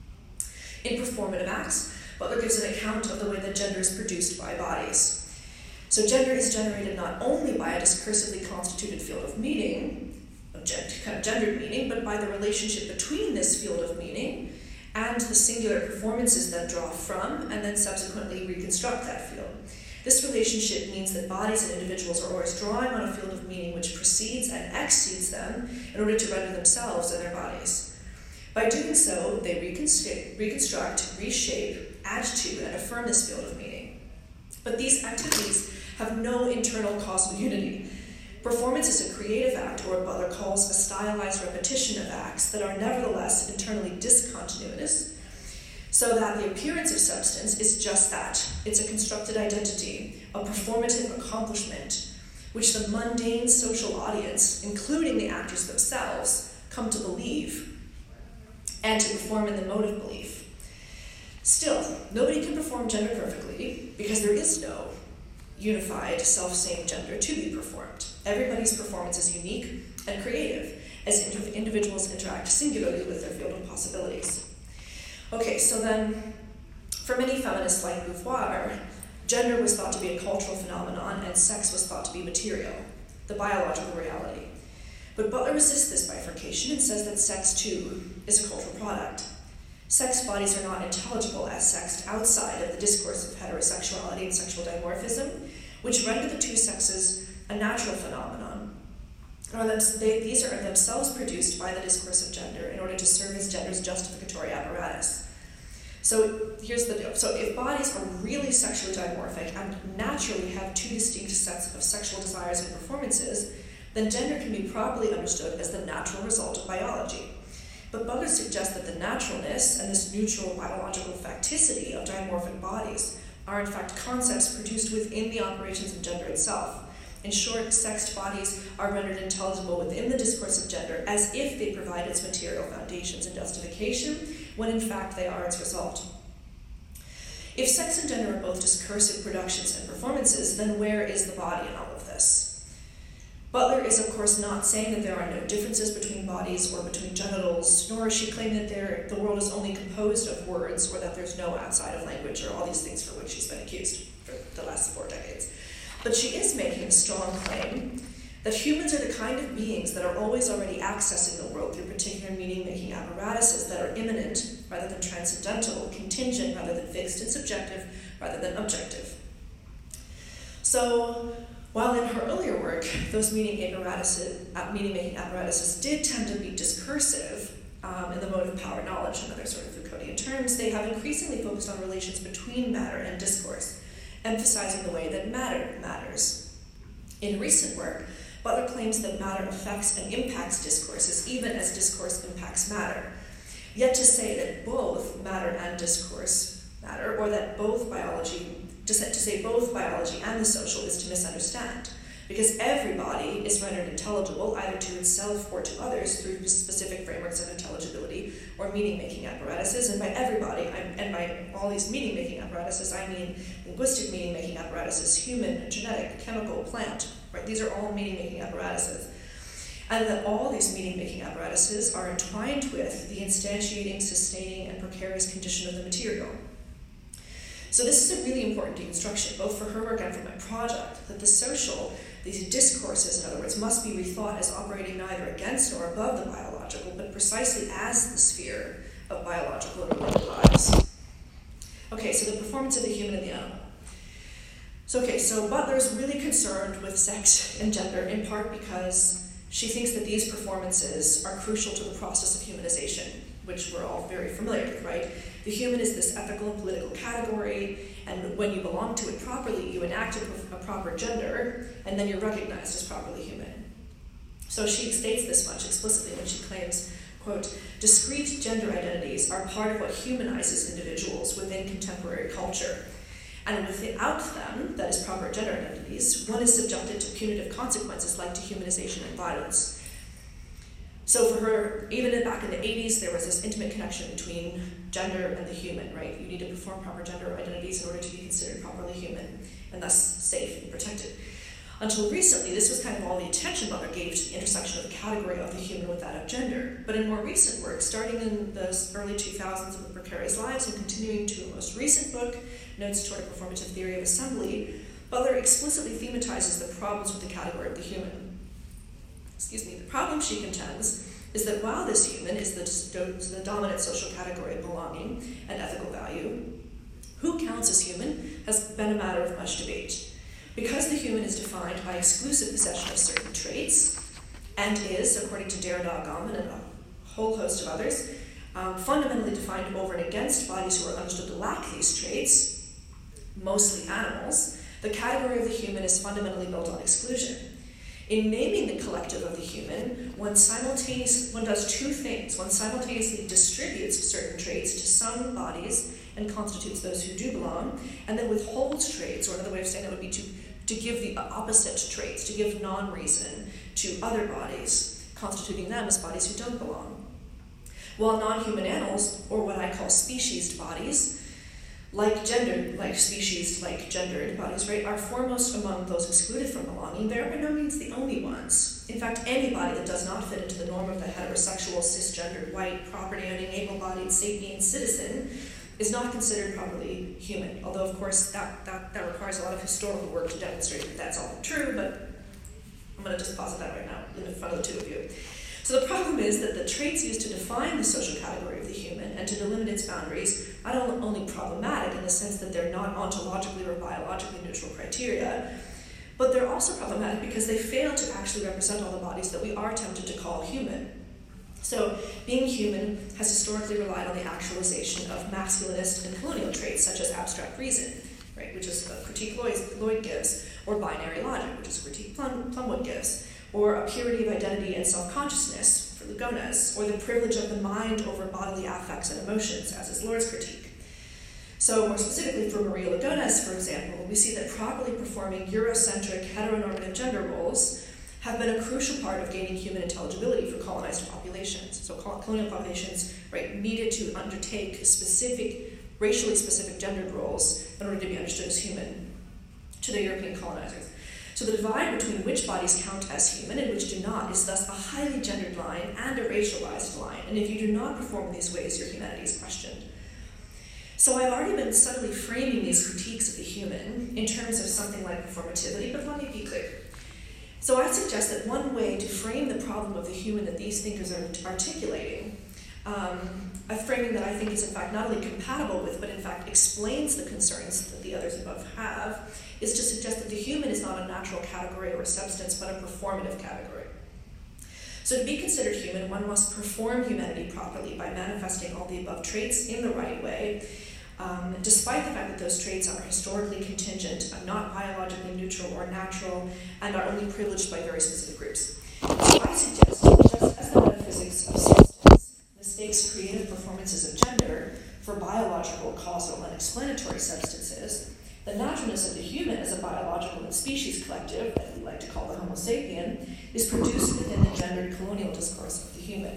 In performative acts, Butler gives an account of the way that gender is produced by bodies. So gender is generated not only by a discursively constituted field of meaning, kind of gendered meaning, but by the relationship between this field of meaning and the singular performances that draw from and then subsequently reconstruct that field. This relationship means that bodies and individuals are always drawing on a field of meaning which precedes and exceeds them in order to render themselves and their bodies. By doing so, they reconstruct, reshape, add to, and affirm this field of meaning. But these activities have no internal causal unity. Performance is a creative act, or what Butler calls a stylized repetition of acts that are nevertheless internally discontinuous, so that the appearance of substance is just that. It's a constructed identity, a performative accomplishment, which the mundane social audience, including the actors themselves, come to believe and to perform in the mode of belief. Still, nobody can perform gender perfectly because there is no unified, self-same gender to be performed. Everybody's performance is unique and creative as individuals interact singularly with their field of possibilities. Okay, so then, for many feminists like Beauvoir, gender was thought to be a cultural phenomenon and sex was thought to be material, the biological reality. But Butler resists this bifurcation and says that sex, too, is a cultural product. Sex bodies are not intelligible as sexed outside of the discourse of heterosexuality and sexual dimorphism, which render the two sexes a natural phenomenon. These are themselves produced by the discourse of gender in order to serve as gender's justificatory apparatus. So here's the deal. So if bodies are really sexually dimorphic and naturally have two distinct sets of sexual desires and performances, then gender can be properly understood as the natural result of biology. But Butler suggests that the naturalness and this neutral biological facticity of dimorphic bodies are in fact concepts produced within the operations of gender itself. In short, sexed bodies are rendered intelligible within the discourse of gender as if they provide its material foundations and justification, when in fact they are its result. If sex and gender are both discursive productions and performances, then where is the body in all of this? Butler is, of course, not saying that there are no differences between bodies or between genitals, nor is she claiming that the world is only composed of words or that there's no outside of language or all these things for which she's been accused for the last 4 decades. But she is making a strong claim that humans are the kind of beings that are always already accessing the world through particular meaning-making apparatuses that are immanent rather than transcendental, contingent rather than fixed, and subjective rather than objective. So, while in her earlier work, those meaning-making apparatuses did tend to be discursive in the mode of power knowledge and other sort of Foucauldian terms, they have increasingly focused on relations between matter and discourse, emphasizing the way that matter matters. In recent work, Butler claims that matter affects and impacts discourses even as discourse impacts matter. Yet to say that both matter and discourse matter, or that both biology to say both biology and the social is to misunderstand, because everybody is rendered intelligible either to itself or to others through specific frameworks of intelligibility or meaning-making apparatuses, and by everybody, and by all these meaning-making apparatuses, I mean linguistic meaning-making apparatuses, human, genetic, chemical, plant, right? These are all meaning-making apparatuses. And that all these meaning-making apparatuses are entwined with the instantiating, sustaining, and precarious condition of the material. So this is a really important deconstruction, both for her work and for my project, that the social, these discourses, in other words, must be rethought as operating neither against nor above the biological, but precisely as the sphere of biological and related lives. Okay, so the performance of the human and the animal. So Butler's really concerned with sex and gender, in part because she thinks that these performances are crucial to the process of humanization, which we're all very familiar with, right? The human is this ethical and political category, and when you belong to it properly, you enact a proper gender, and then you're recognized as properly human. So she states this much explicitly when she claims, quote, discrete gender identities are part of what humanizes individuals within contemporary culture. And without them, that is proper gender identities, one is subjected to punitive consequences like dehumanization and violence. So for her, even back in the 80s, there was this intimate connection between gender and the human, right? You need to perform proper gender identities in order to be considered properly human, and thus safe and protected. Until recently, this was kind of all the attention Butler gave to the intersection of the category of the human with that of gender. But in more recent work, starting in the early 2000s with Precarious Lives and continuing to a most recent book, Notes Toward a Performative Theory of Assembly, Butler explicitly thematizes the problems with the category of the human. The problem, she contends, is that while this human is the dominant social category of belonging and ethical value, who counts as human has been a matter of much debate. Because the human is defined by exclusive possession of certain traits, and is, according to Derrida, Goleman, and a whole host of others, fundamentally defined over and against bodies who are understood to lack these traits, mostly animals, the category of the human is fundamentally built on exclusion. In naming the collective of the human, one does two things. One simultaneously distributes certain traits to some bodies and constitutes those who do belong, and then withholds traits, or another way of saying that would be to give the opposite traits, to give non-reason to other bodies, constituting them as bodies who don't belong. While non-human animals, or what I call speciesed bodies, like gendered bodies, right, are foremost among those excluded from belonging, they are by no means the only ones. In fact, anybody that does not fit into the norm of the heterosexual, cisgendered, white, property-owning, able-bodied, sapient citizen is not considered properly human. Although, of course, that requires a lot of historical work to demonstrate that that's all true, but I'm going to just posit that right now in front of the two of you. So the problem is that the traits used to define the social category of the human and to delimit its boundaries are not only problematic in the sense that they're not ontologically or biologically neutral criteria, but they're also problematic because they fail to actually represent all the bodies that we are tempted to call human. So being human has historically relied on the actualization of masculinist and colonial traits such as abstract reason, right, which is a critique Lloyd gives, or binary logic, which is a critique Plumwood gives, or a purity of identity and self-consciousness for Lugones, or the privilege of the mind over bodily affects and emotions, as is Lord's critique. So more specifically for Maria Lugones, for example, we see that properly performing Eurocentric heteronormative gender roles have been a crucial part of gaining human intelligibility for colonized populations. So colonial populations, right, needed to undertake racially specific gendered roles in order to be understood as human to the European colonizers. So the divide between which bodies count as human and which do not is thus a highly gendered line and a racialized line. And if you do not perform in these ways, your humanity is questioned. So I've already been subtly framing these critiques of the human in terms of something like performativity, but let me be clear. So I suggest that one way to frame the problem of the human that these thinkers are articulating, a framing that I think is in fact not only compatible with, but in fact explains the concerns that the others above have, is to suggest that the human is not a natural category or a substance, but a performative category. So to be considered human, one must perform humanity properly by manifesting all the above traits in the right way, despite the fact that those traits are historically contingent, not biologically neutral or natural, and are only privileged by very specific groups. So I suggest that just as the metaphysics of substance mistakes creative performances of gender for biological, causal, and explanatory substances, the naturalness of the human as a biological and species collective, that we like to call the Homo sapien, is produced within the gendered colonial discourse of the human.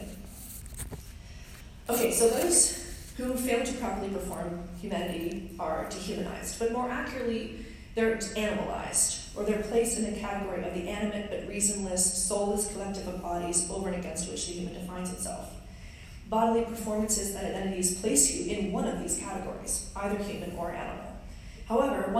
Okay, so those who fail to properly perform humanity are dehumanized, but more accurately, they're animalized, or they're placed in the category of the animate but reasonless, soulless collective of bodies over and against which the human defines itself. Bodily performances and identities place you in one of these categories, either human or animal. However,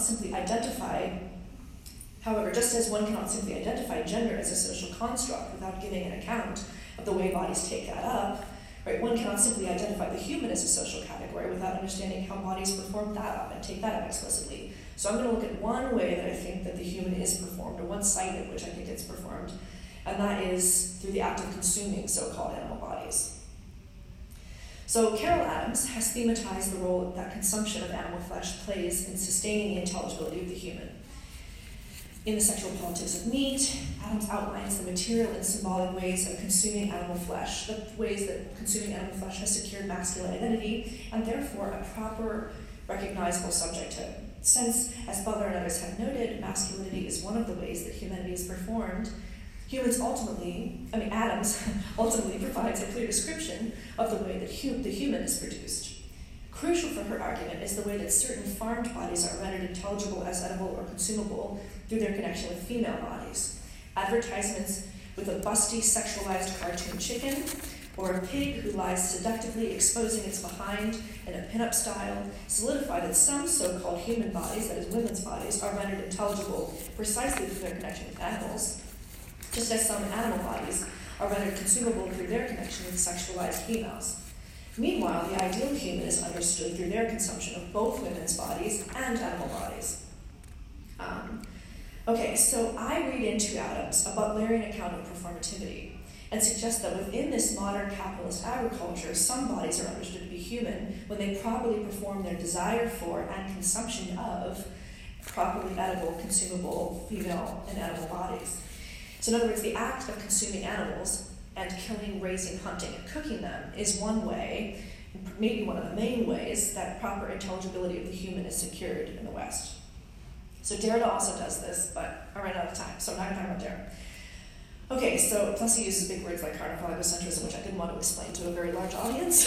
just as one cannot simply identify gender as a social construct without giving an account of the way bodies take that up, right, one cannot simply identify the human as a social category without understanding how bodies perform that up and take that up explicitly. So I'm going to look at one way that I think that the human is performed, or one site at which I think it's performed, and that is through the act of consuming so-called animal bodies. So Carol Adams has thematized the role that consumption of animal flesh plays in sustaining the intelligibility of the human. In The Sexual Politics of Meat, Adams outlines the material and symbolic ways of consuming animal flesh, the ways that consuming animal flesh has secured masculine identity, and therefore a proper, recognizable subjecthood. Since, as Butler and others have noted, masculinity is one of the ways that humanity is performed, Adams ultimately provides a clear description of the way that the human is produced. Crucial for her argument is the way that certain farmed bodies are rendered intelligible as edible or consumable through their connection with female bodies. Advertisements with a busty, sexualized cartoon chicken, or a pig who lies seductively exposing its behind in a pinup style, solidify that some so-called human bodies, that is women's bodies, are rendered intelligible precisely through their connection with animals, just as some animal bodies are rendered consumable through their connection with sexualized females. Meanwhile, the ideal human is understood through their consumption of both women's bodies and animal bodies. So I read into Adams a Butlerian account of performativity and suggest that within this modern capitalist agriculture, some bodies are understood to be human when they properly perform their desire for and consumption of properly edible, consumable female and animal bodies. So in other words, the act of consuming animals and killing, raising, hunting, and cooking them is one way, maybe one of the main ways, that proper intelligibility of the human is secured in the West. So Derrida also does this, but I ran out of time, so I'm not going to talk about Derrida. Plus he uses big words like carnivore egocentrism, which I didn't want to explain to a very large audience.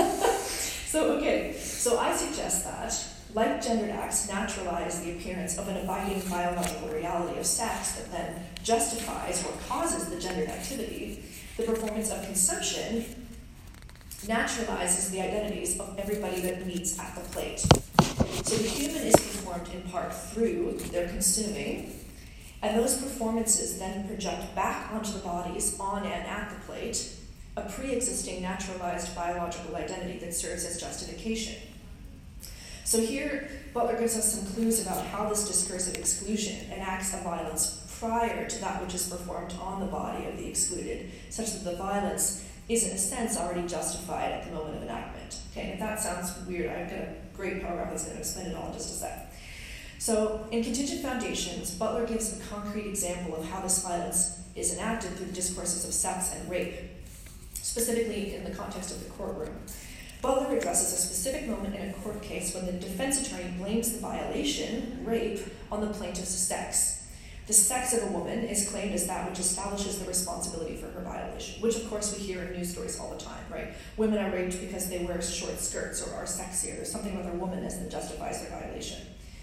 So I suggest that, like gendered acts naturalize the appearance of an abiding biological reality of sex that then justifies or causes the gendered activity, the performance of consumption naturalizes the identities of everybody that meets at the plate. So the human is performed in part through their consuming, and those performances then project back onto the bodies on and at the plate a pre-existing naturalized biological identity that serves as justification. So here, Butler gives us some clues about how this discursive exclusion enacts a violence prior to that which is performed on the body of the excluded, such that the violence is in a sense already justified at the moment of enactment. And if that sounds weird, I've got a great paragraph that's going to explain it all in just a sec. So in Contingent Foundations, Butler gives a concrete example of how this violence is enacted through the discourses of sex and rape, specifically in the context of the courtroom. Butler addresses a specific moment in a court case when the defense attorney blames the violation, rape, on the plaintiff's sex. The sex of a woman is claimed as that which establishes the responsibility for her violation, which of course we hear in news stories all the time, right? Women are raped because they wear short skirts or are sexier. There's something about their womanness that justifies their violation.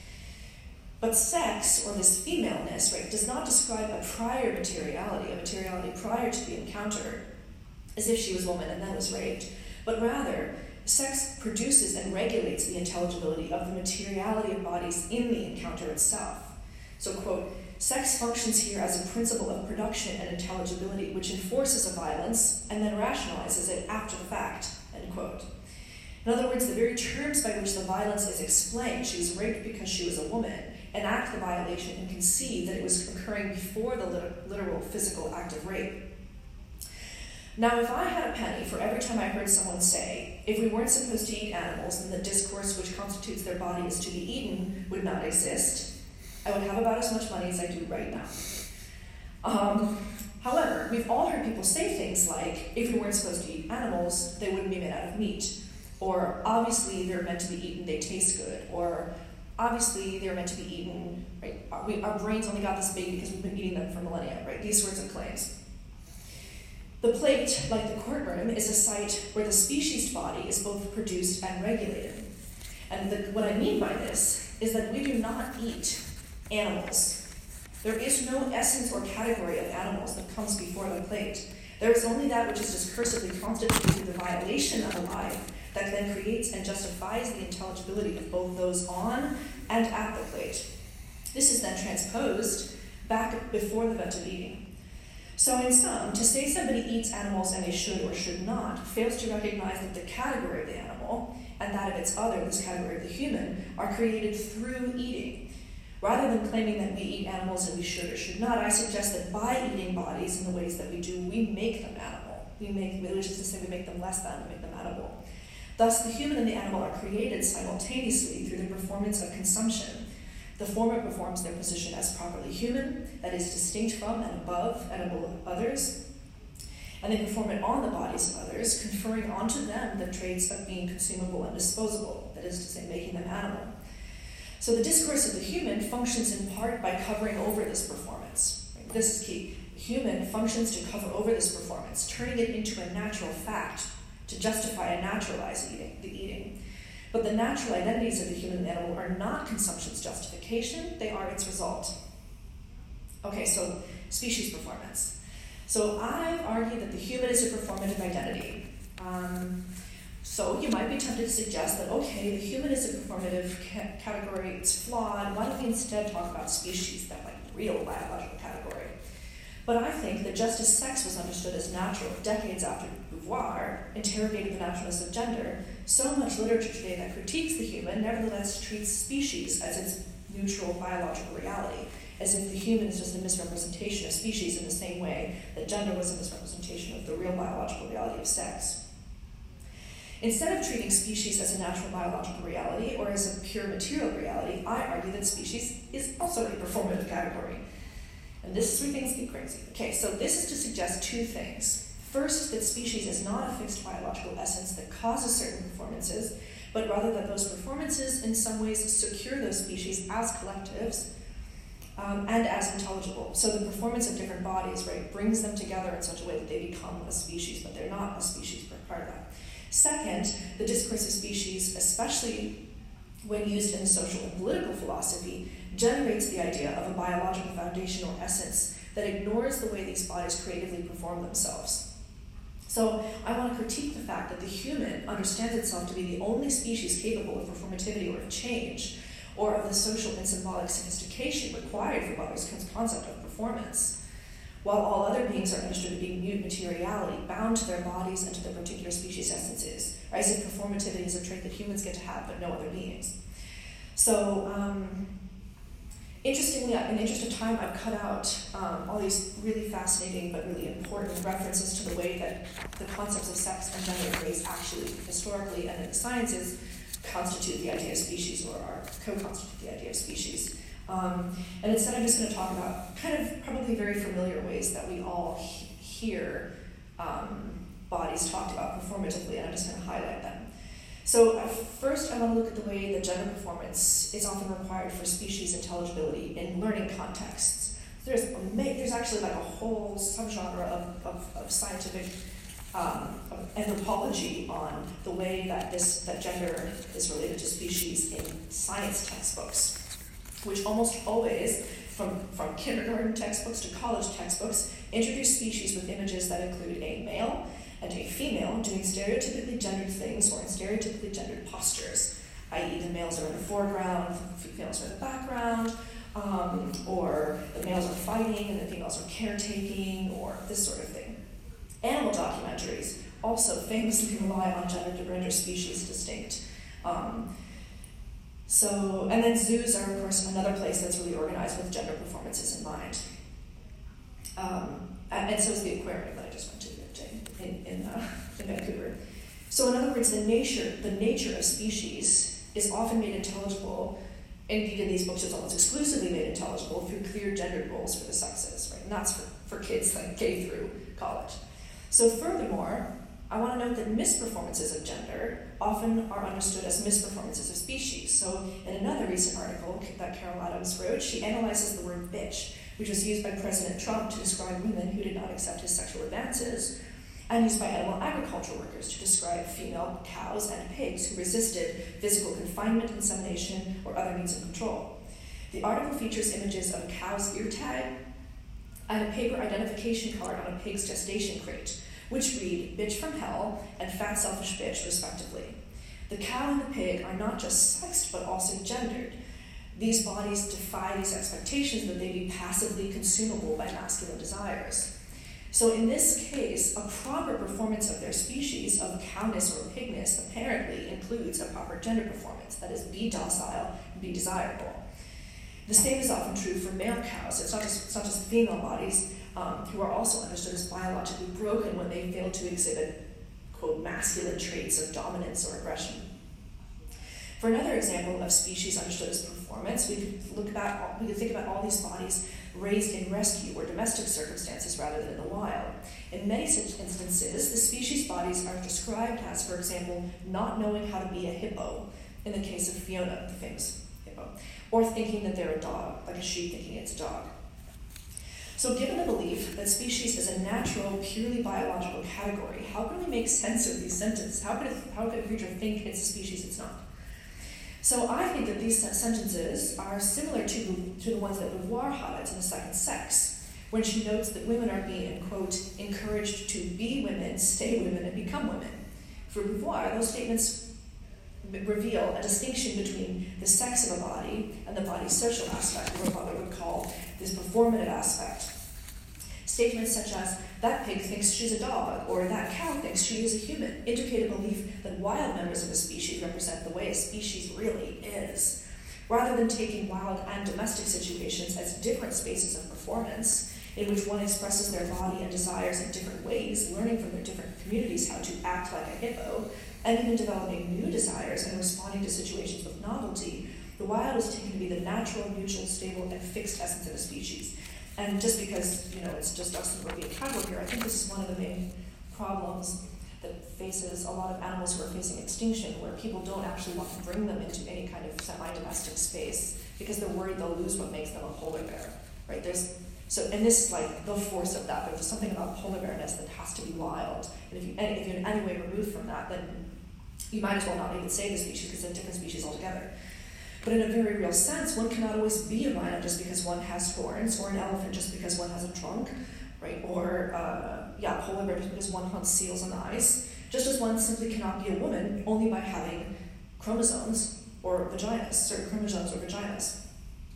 But sex, or this femaleness, right, does not describe a prior materiality, a materiality prior to the encounter, as if she was a woman and then was raped, but rather, sex produces and regulates the intelligibility of the materiality of bodies in the encounter itself. So, quote, sex functions here as a principle of production and intelligibility which enforces a violence and then rationalizes it after the fact, end quote. In other words, the very terms by which the violence is explained, she was raped because she was a woman, enact the violation and concede that it was occurring before the literal physical act of rape. Now, if I had a penny for every time I heard someone say, if we weren't supposed to eat animals, then the discourse which constitutes their body is to be eaten would not exist, I would have about as much money as I do right now. However, we've all heard people say things like, if we weren't supposed to eat animals, they wouldn't be made out of meat. Or, obviously, they're meant to be eaten, they taste good. Or, obviously, they're meant to be eaten, right? Our brains only got this big because we've been eating them for millennia, right? These sorts of claims. The plate, like the courtroom, is a site where the speciesed body is both produced and regulated. And what I mean by this is that we do not eat animals. There is no essence or category of animals that comes before the plate. There is only that which is discursively constituted through the violation of a life that then creates and justifies the intelligibility of both those on and at the plate. This is then transposed back before the event of eating. So in sum, to say somebody eats animals and they should or should not fails to recognize that the category of the animal and that of its other, this category of the human, are created through eating. Rather than claiming that we eat animals and we should or should not, I suggest that by eating bodies in the ways that we do, we make them animal. Which is to say we make them less than, we make them edible. Thus, the human and the animal are created simultaneously through the performance of consumption. The former performs their position as properly human, that is, distinct from and above edible others, and they perform it on the bodies of others, conferring onto them the traits of being consumable and disposable, that is to say, making them animal. So the discourse of the human functions in part by covering over this performance. Right? This is key. The human functions to cover over this performance, turning it into a natural fact to justify and naturalize the eating. But the natural identities of the human and animal are not consumption's justification, they are its result. Okay, so species performance. So I've argued that the human is a performative identity. So you might be tempted to suggest that, okay, the human is a performative category, it's flawed, why don't we instead talk about species, that like real biological category? But I think that just as sex was understood as natural decades after Beauvoir interrogated the naturalness of gender, so much literature today that critiques the human nevertheless treats species as its neutral biological reality, as if the human is just a misrepresentation of species in the same way that gender was a misrepresentation of the real biological reality of sex. Instead of treating species as a natural biological reality or as a pure material reality, I argue that species is also a performative category. And this is where things get crazy. Okay, so this is to suggest two things. First, that species is not a fixed biological essence that causes certain performances, but rather that those performances in some ways secure those species as collectives and as intelligible. So the performance of different bodies, right, brings them together in such a way that they become a species, but they're not a species part of that. Second, the discourse of species, especially when used in social and political philosophy, generates the idea of a biological foundation or essence that ignores the way these bodies creatively perform themselves. So I want to critique the fact that the human understands itself to be the only species capable of performativity or of change, or of the social and symbolic sophistication required for Butler's concept of performance, while all other beings are understood to be mute materiality, bound to their bodies and to their particular species essences, or as if performativity is a trait that humans get to have but no other beings. So, interestingly, in the interest of time, I've cut out all these really fascinating but really important references to the way that the concepts of sex and gender and race actually, historically and in the sciences, constitute the idea of species or are co-constitute the idea of species. And instead, I'm just going to talk about kind of probably very familiar ways that we all hear bodies talked about performatively, and I'm just going to highlight them. So first, I want to look at the way that gender performance is often required for species intelligibility in learning contexts. There's actually like a whole subgenre of scientific anthropology on the way that gender is related to species in science textbooks, which almost always, from kindergarten textbooks to college textbooks, introduce species with images that include a male and a female doing stereotypically gendered things or in stereotypically gendered postures, i.e. the males are in the foreground, the females are in the background, or the males are fighting and the females are caretaking, or this sort of thing. Animal documentaries also famously rely on gender to render species distinct. And then zoos are, of course, another place that's really organized with gender performances in mind. And so is the aquarium that I just went to in Vancouver. So in other words, the nature of species is often made intelligible. Indeed, in these books, it's almost exclusively made intelligible through clear gendered roles for the sexes, right? And that's for kids like K through college. So furthermore, I want to note that misperformances of gender often are understood as misperformances of species. So in another recent article that Carol Adams wrote, she analyzes the word bitch, which was used by President Trump to describe women who did not accept his sexual advances, and used by animal agriculture workers to describe female cows and pigs who resisted physical confinement, insemination, or other means of control. The article features images of a cow's ear tag and a paper identification card on a pig's gestation crate, which read "bitch from hell" and "fat selfish bitch," respectively. The cow and the pig are not just sexed, but also gendered. These bodies defy these expectations that they be passively consumable by masculine desires. So in this case, a proper performance of their species, of cowness or pigness, apparently includes a proper gender performance, that is, be docile, be desirable. The same is often true for male cows. It's not just female bodies who are also understood as biologically broken when they fail to exhibit quote, masculine traits of dominance or aggression. For another example of species understood as performance, we could think about all these bodies raised in rescue or domestic circumstances rather than in the wild. In many such instances, the species bodies are described as, for example, not knowing how to be a hippo, in the case of Fiona, the famous hippo, or thinking that they're a dog, like a sheep thinking it's a dog. So given the belief that species is a natural, purely biological category, how can we make sense of these sentences? How could a creature think it's a species it's not? So I think that these sentences are similar to the ones that Beauvoir highlights in The Second Sex, when she notes that women are being, quote, encouraged to be women, stay women, and become women. For Beauvoir, those statements reveal a distinction between the sex of a body and the body's social aspect, or what we would call this performative aspect. Statements such as, that pig thinks she's a dog, or that cow thinks she is a human, indicate a belief that wild members of a species represent the way a species really is. Rather than taking wild and domestic situations as different spaces of performance, in which one expresses their body and desires in different ways, learning from their different communities how to act like a hippo, and even developing new desires and responding to situations with novelty, the wild is taken to be the natural, mutual, stable, and fixed essence of a species. And just because, it's just us and we're being casual here, I think this is one of the main problems that faces a lot of animals who are facing extinction, where people don't actually want to bring them into any kind of semi-domestic space because they're worried they'll lose what makes them a polar bear, right? And this is like the force of that. There's something about polar bearness that has to be wild. And if you're in any way removed from that, then you might as well not even say the species because they're different species altogether. But in a very real sense, one cannot always be a rhino just because one has horns, or an elephant just because one has a trunk, right? Or, polar bear just because one hunts seals on the ice. Just as one simply cannot be a woman only by having chromosomes or vaginas, certain chromosomes or vaginas.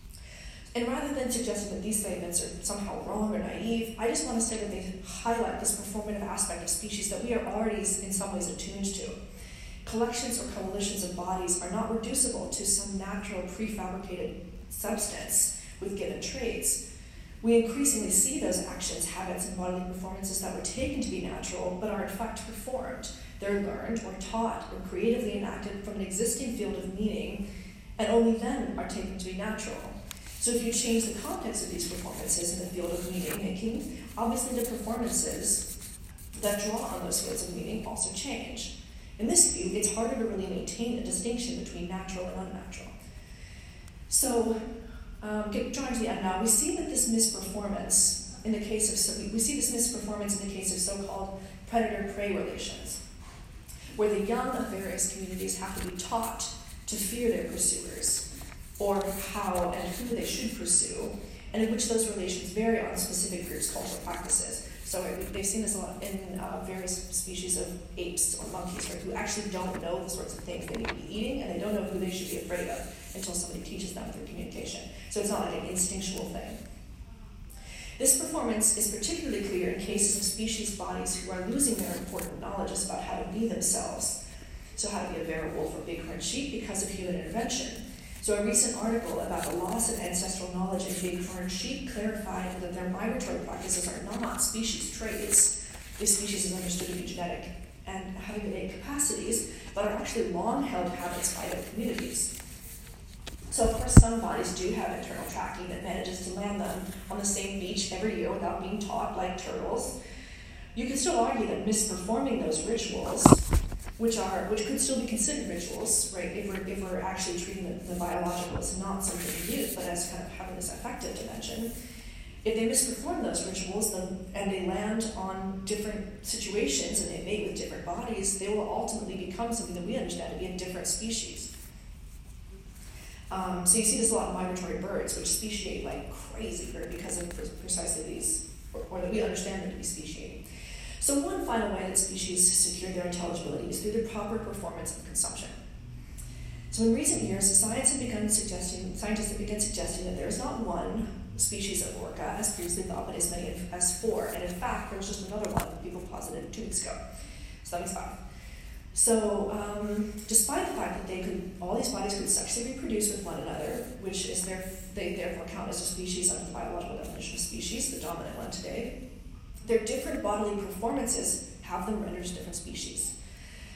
And rather than suggesting that these statements are somehow wrong or naive, I just want to say that they highlight this performative aspect of species that we are already in some ways attuned to. Collections or coalitions of bodies are not reducible to some natural prefabricated substance with given traits. We increasingly see those actions, habits, and bodily performances that were taken to be natural, but are in fact performed. They're learned or taught or creatively enacted from an existing field of meaning, and only then are taken to be natural. So if you change the context of these performances in the field of meaning making, obviously the performances that draw on those fields of meaning also change. In this view, it's harder to really maintain a distinction between natural and unnatural. So, drawing to the end now, we see that this misperformance in the case of so-called predator-prey relations, where the young of various communities have to be taught to fear their pursuers, or how and who they should pursue, and in which those relations vary on specific groups' cultural practices. So they've seen this a lot in various species of apes or monkeys, right, who actually don't know the sorts of things they need to be eating, and they don't know who they should be afraid of until somebody teaches them through communication. So it's not like an instinctual thing. This performance is particularly clear in cases of species bodies who are losing their important knowledge about how to be themselves. So how to be a werewolf or bighorn sheep because of human intervention. So a recent article about the loss of ancestral knowledge in bighorn sheep clarified that their migratory practices are not species traits. This species is understood to be genetic and having innate capacities, but are actually long-held habits by their communities. So of course some bodies do have internal tracking that manages to land them on the same beach every year without being taught, like turtles. You can still argue that misperforming those rituals, which could still be considered rituals, right, if we're actually treating the biological as not something new, but as kind of having this affective dimension. If they misperform those rituals and they land on different situations and they mate with different bodies, they will ultimately become something that we understand to be a different species. So you see this a lot in migratory birds, which speciate like crazy because of precisely these, or that we understand them to be speciating. So one final way that species secure their intelligibility is through the proper performance of consumption. So in recent years, scientists have begun suggesting that there is not one species of orca, as previously thought, but as many as 4. And in fact, there was just another one that people posited 2 weeks ago. So that makes 5. So despite the fact that all these bodies could sexually reproduce with one another, which is they therefore count as a species under the biological definition of species, the dominant one today, their different bodily performances have them rendered as different species.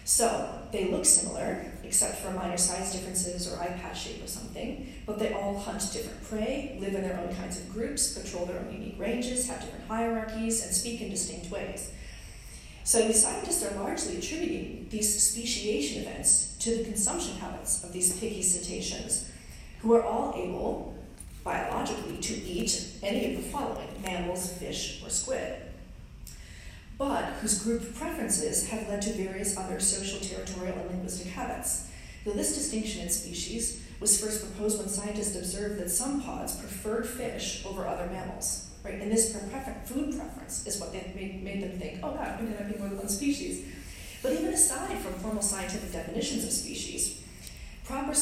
So they look similar, except for minor size differences or eye patch shape or something, but they all hunt different prey, live in their own kinds of groups, patrol their own unique ranges, have different hierarchies, and speak in distinct ways. So the scientists are largely attributing these speciation events to the consumption habits of these picky cetaceans, who are all able, biologically, to eat any of the following: mammals, fish, or squid, but whose group preferences have led to various other social, territorial, and linguistic habits. Though this distinction in species was first proposed when scientists observed that some pods preferred fish over other mammals, right? And this food preference is what made them think, oh God, there might be more than one species. But even aside from formal scientific definitions of species, proper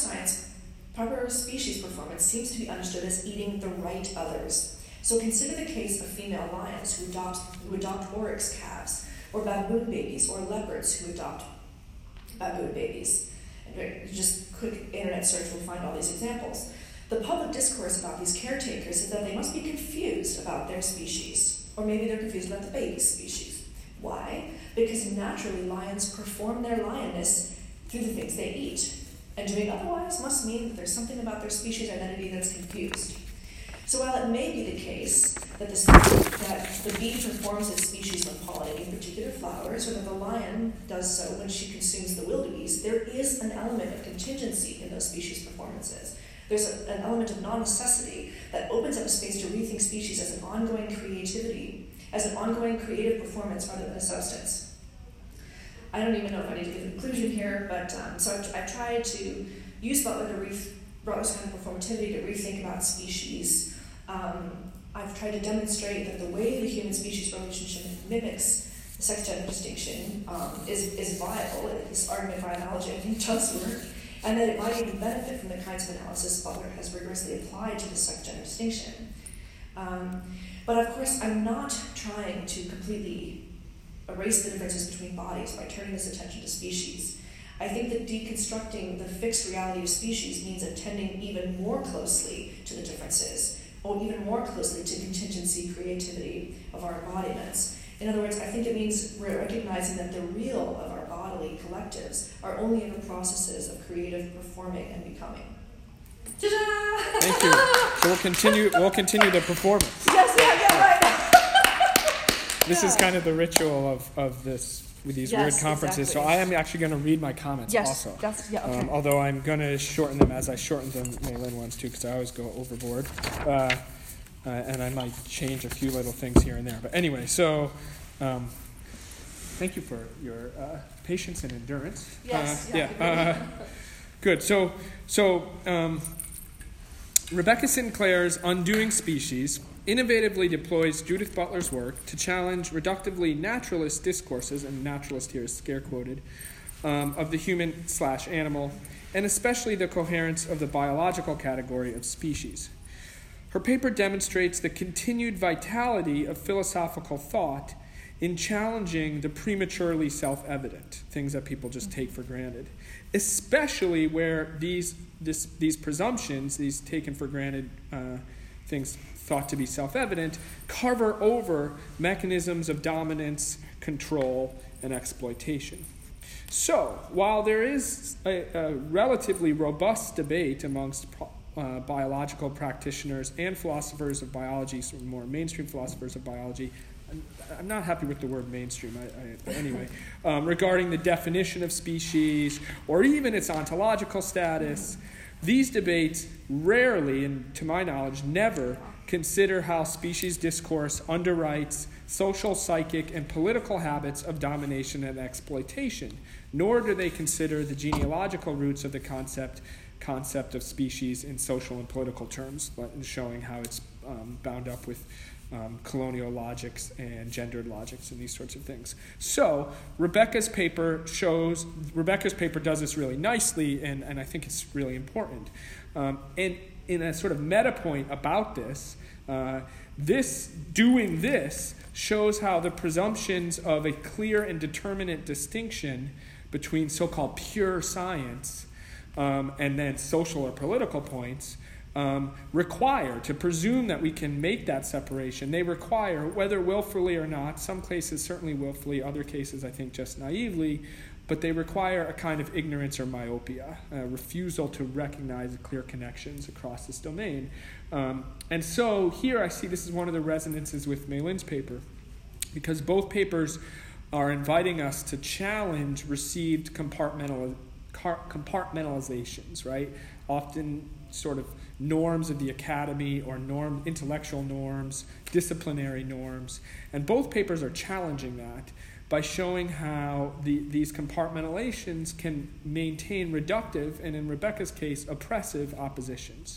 species performance seems to be understood as eating the right others. So consider the case of female lions who adopt oryx calves, or baboon babies, or leopards who adopt baboon babies. And just quick internet search will find all these examples. The public discourse about these caretakers is that they must be confused about their species, or maybe they're confused about the baby's species. Why? Because naturally lions perform their lionness through the things they eat, and doing otherwise must mean that there's something about their species identity that's confused. So while it may be the case that the bee performs its species when pollinating particular flowers, or that the lion does so when she consumes the wildebeest, there is an element of contingency in those species performances. There's an element of non-necessity that opens up a space to rethink species as an ongoing creative performance rather than a substance. I don't even know if I need to give a conclusion here, but so I've tried to use Butler's kind of performativity to rethink about species. I've tried to demonstrate that the way the human-species relationship mimics the sex-gender distinction is viable. This argument of biology, I think, does work, and that it might even benefit from the kinds of analysis Butler has rigorously applied to the sex-gender distinction. But of course, I'm not trying to completely erase the differences between bodies by turning this attention to species. I think that deconstructing the fixed reality of species means attending even more closely to the differences, or even more closely to contingency, creativity of our embodiments. In other words, I think it means we're recognizing that the real of our bodily collectives are only in the processes of creative performing and becoming. Ta-da! Thank you. So we'll continue the performance. Yes, right. This is kind of the ritual of this with these weird conferences. Exactly. So I am actually going to read my comments also. Okay. Although I'm going to shorten them as I shortened them Maylin ones too, because I always go overboard. And I might change a few little things here and there. But anyway, so thank you for your patience and endurance. Yes. Good. So Rebecca Sinclair's Undoing Species innovatively deploys Judith Butler's work to challenge reductively naturalist discourses, and naturalist here is scare quoted, of the human/animal, and especially the coherence of the biological category of species. Her paper demonstrates the continued vitality of philosophical thought in challenging the prematurely self-evident, things that people just take for granted, especially where these presumptions, these taken for granted things thought to be self-evident, cover over mechanisms of dominance, control, and exploitation. So, while there is a relatively robust debate amongst biological practitioners and philosophers of biology, sort of more mainstream philosophers of biology, I'm not happy with the word mainstream, but anyway, regarding the definition of species or even its ontological status, these debates rarely, and to my knowledge, never consider how species discourse underwrites social, psychic, and political habits of domination and exploitation, nor do they consider the genealogical roots of the concept of species in social and political terms, showing how it's bound up with colonial logics and gendered logics and these sorts of things. So Rebecca's paper does this really nicely, and I think it's really important. And in a sort of meta point about this, doing this shows how the presumptions of a clear and determinate distinction between so-called pure science and then social or political points require, to presume that we can make that separation, they require, whether willfully or not, some cases certainly willfully, other cases I think just naively, but they require a kind of ignorance or myopia, a refusal to recognize clear connections across this domain. And so here I see this is one of the resonances with Mei Lin's paper, because both papers are inviting us to challenge received compartmentalizations, right? Often sort of norms of the academy or intellectual norms, disciplinary norms. And both papers are challenging that by showing how these compartmentalizations can maintain reductive, and in Rebecca's case, oppressive oppositions.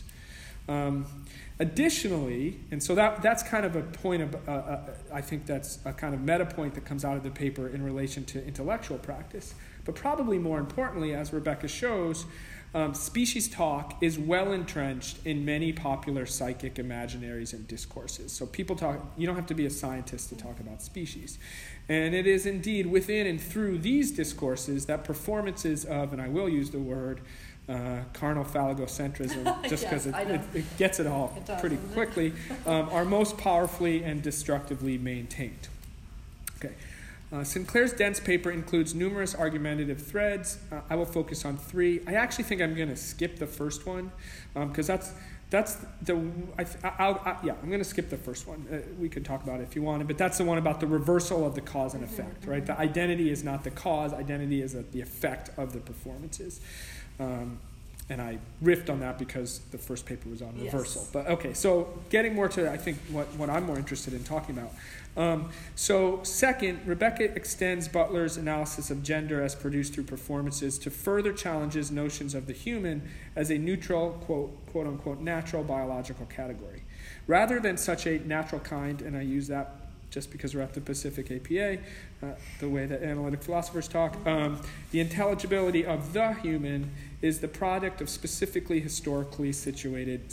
Additionally, and so that's kind of a point of, I think that's a kind of meta point that comes out of the paper in relation to intellectual practice. But probably more importantly, as Rebecca shows, species talk is well entrenched in many popular psychic imaginaries and discourses. So people talk, you don't have to be a scientist to talk about species. And it is indeed within and through these discourses that performances of, and I will use the word, carnal phallogocentrism, just because it gets it all pretty quickly, are most powerfully and destructively maintained. Okay. Sinclair's dense paper includes numerous argumentative threads. I will focus on 3. I actually think I'm going to skip the first one because I'm going to skip the first one. We could talk about it if you wanted, but that's the one about the reversal of the cause and effect, right? The identity is not the cause. Identity is the effect of the performances. And I riffed on that because the first paper was on reversal. Yes. But okay, so getting more to, I think, what I'm more interested in talking about. So second, Rebecca extends Butler's analysis of gender as produced through performances to further challenges notions of the human as a neutral, quote unquote, natural biological category. Rather than such a natural kind, and I use that just because we're at the Pacific APA, the way that analytic philosophers talk, the intelligibility of the human is the product of specific historically situated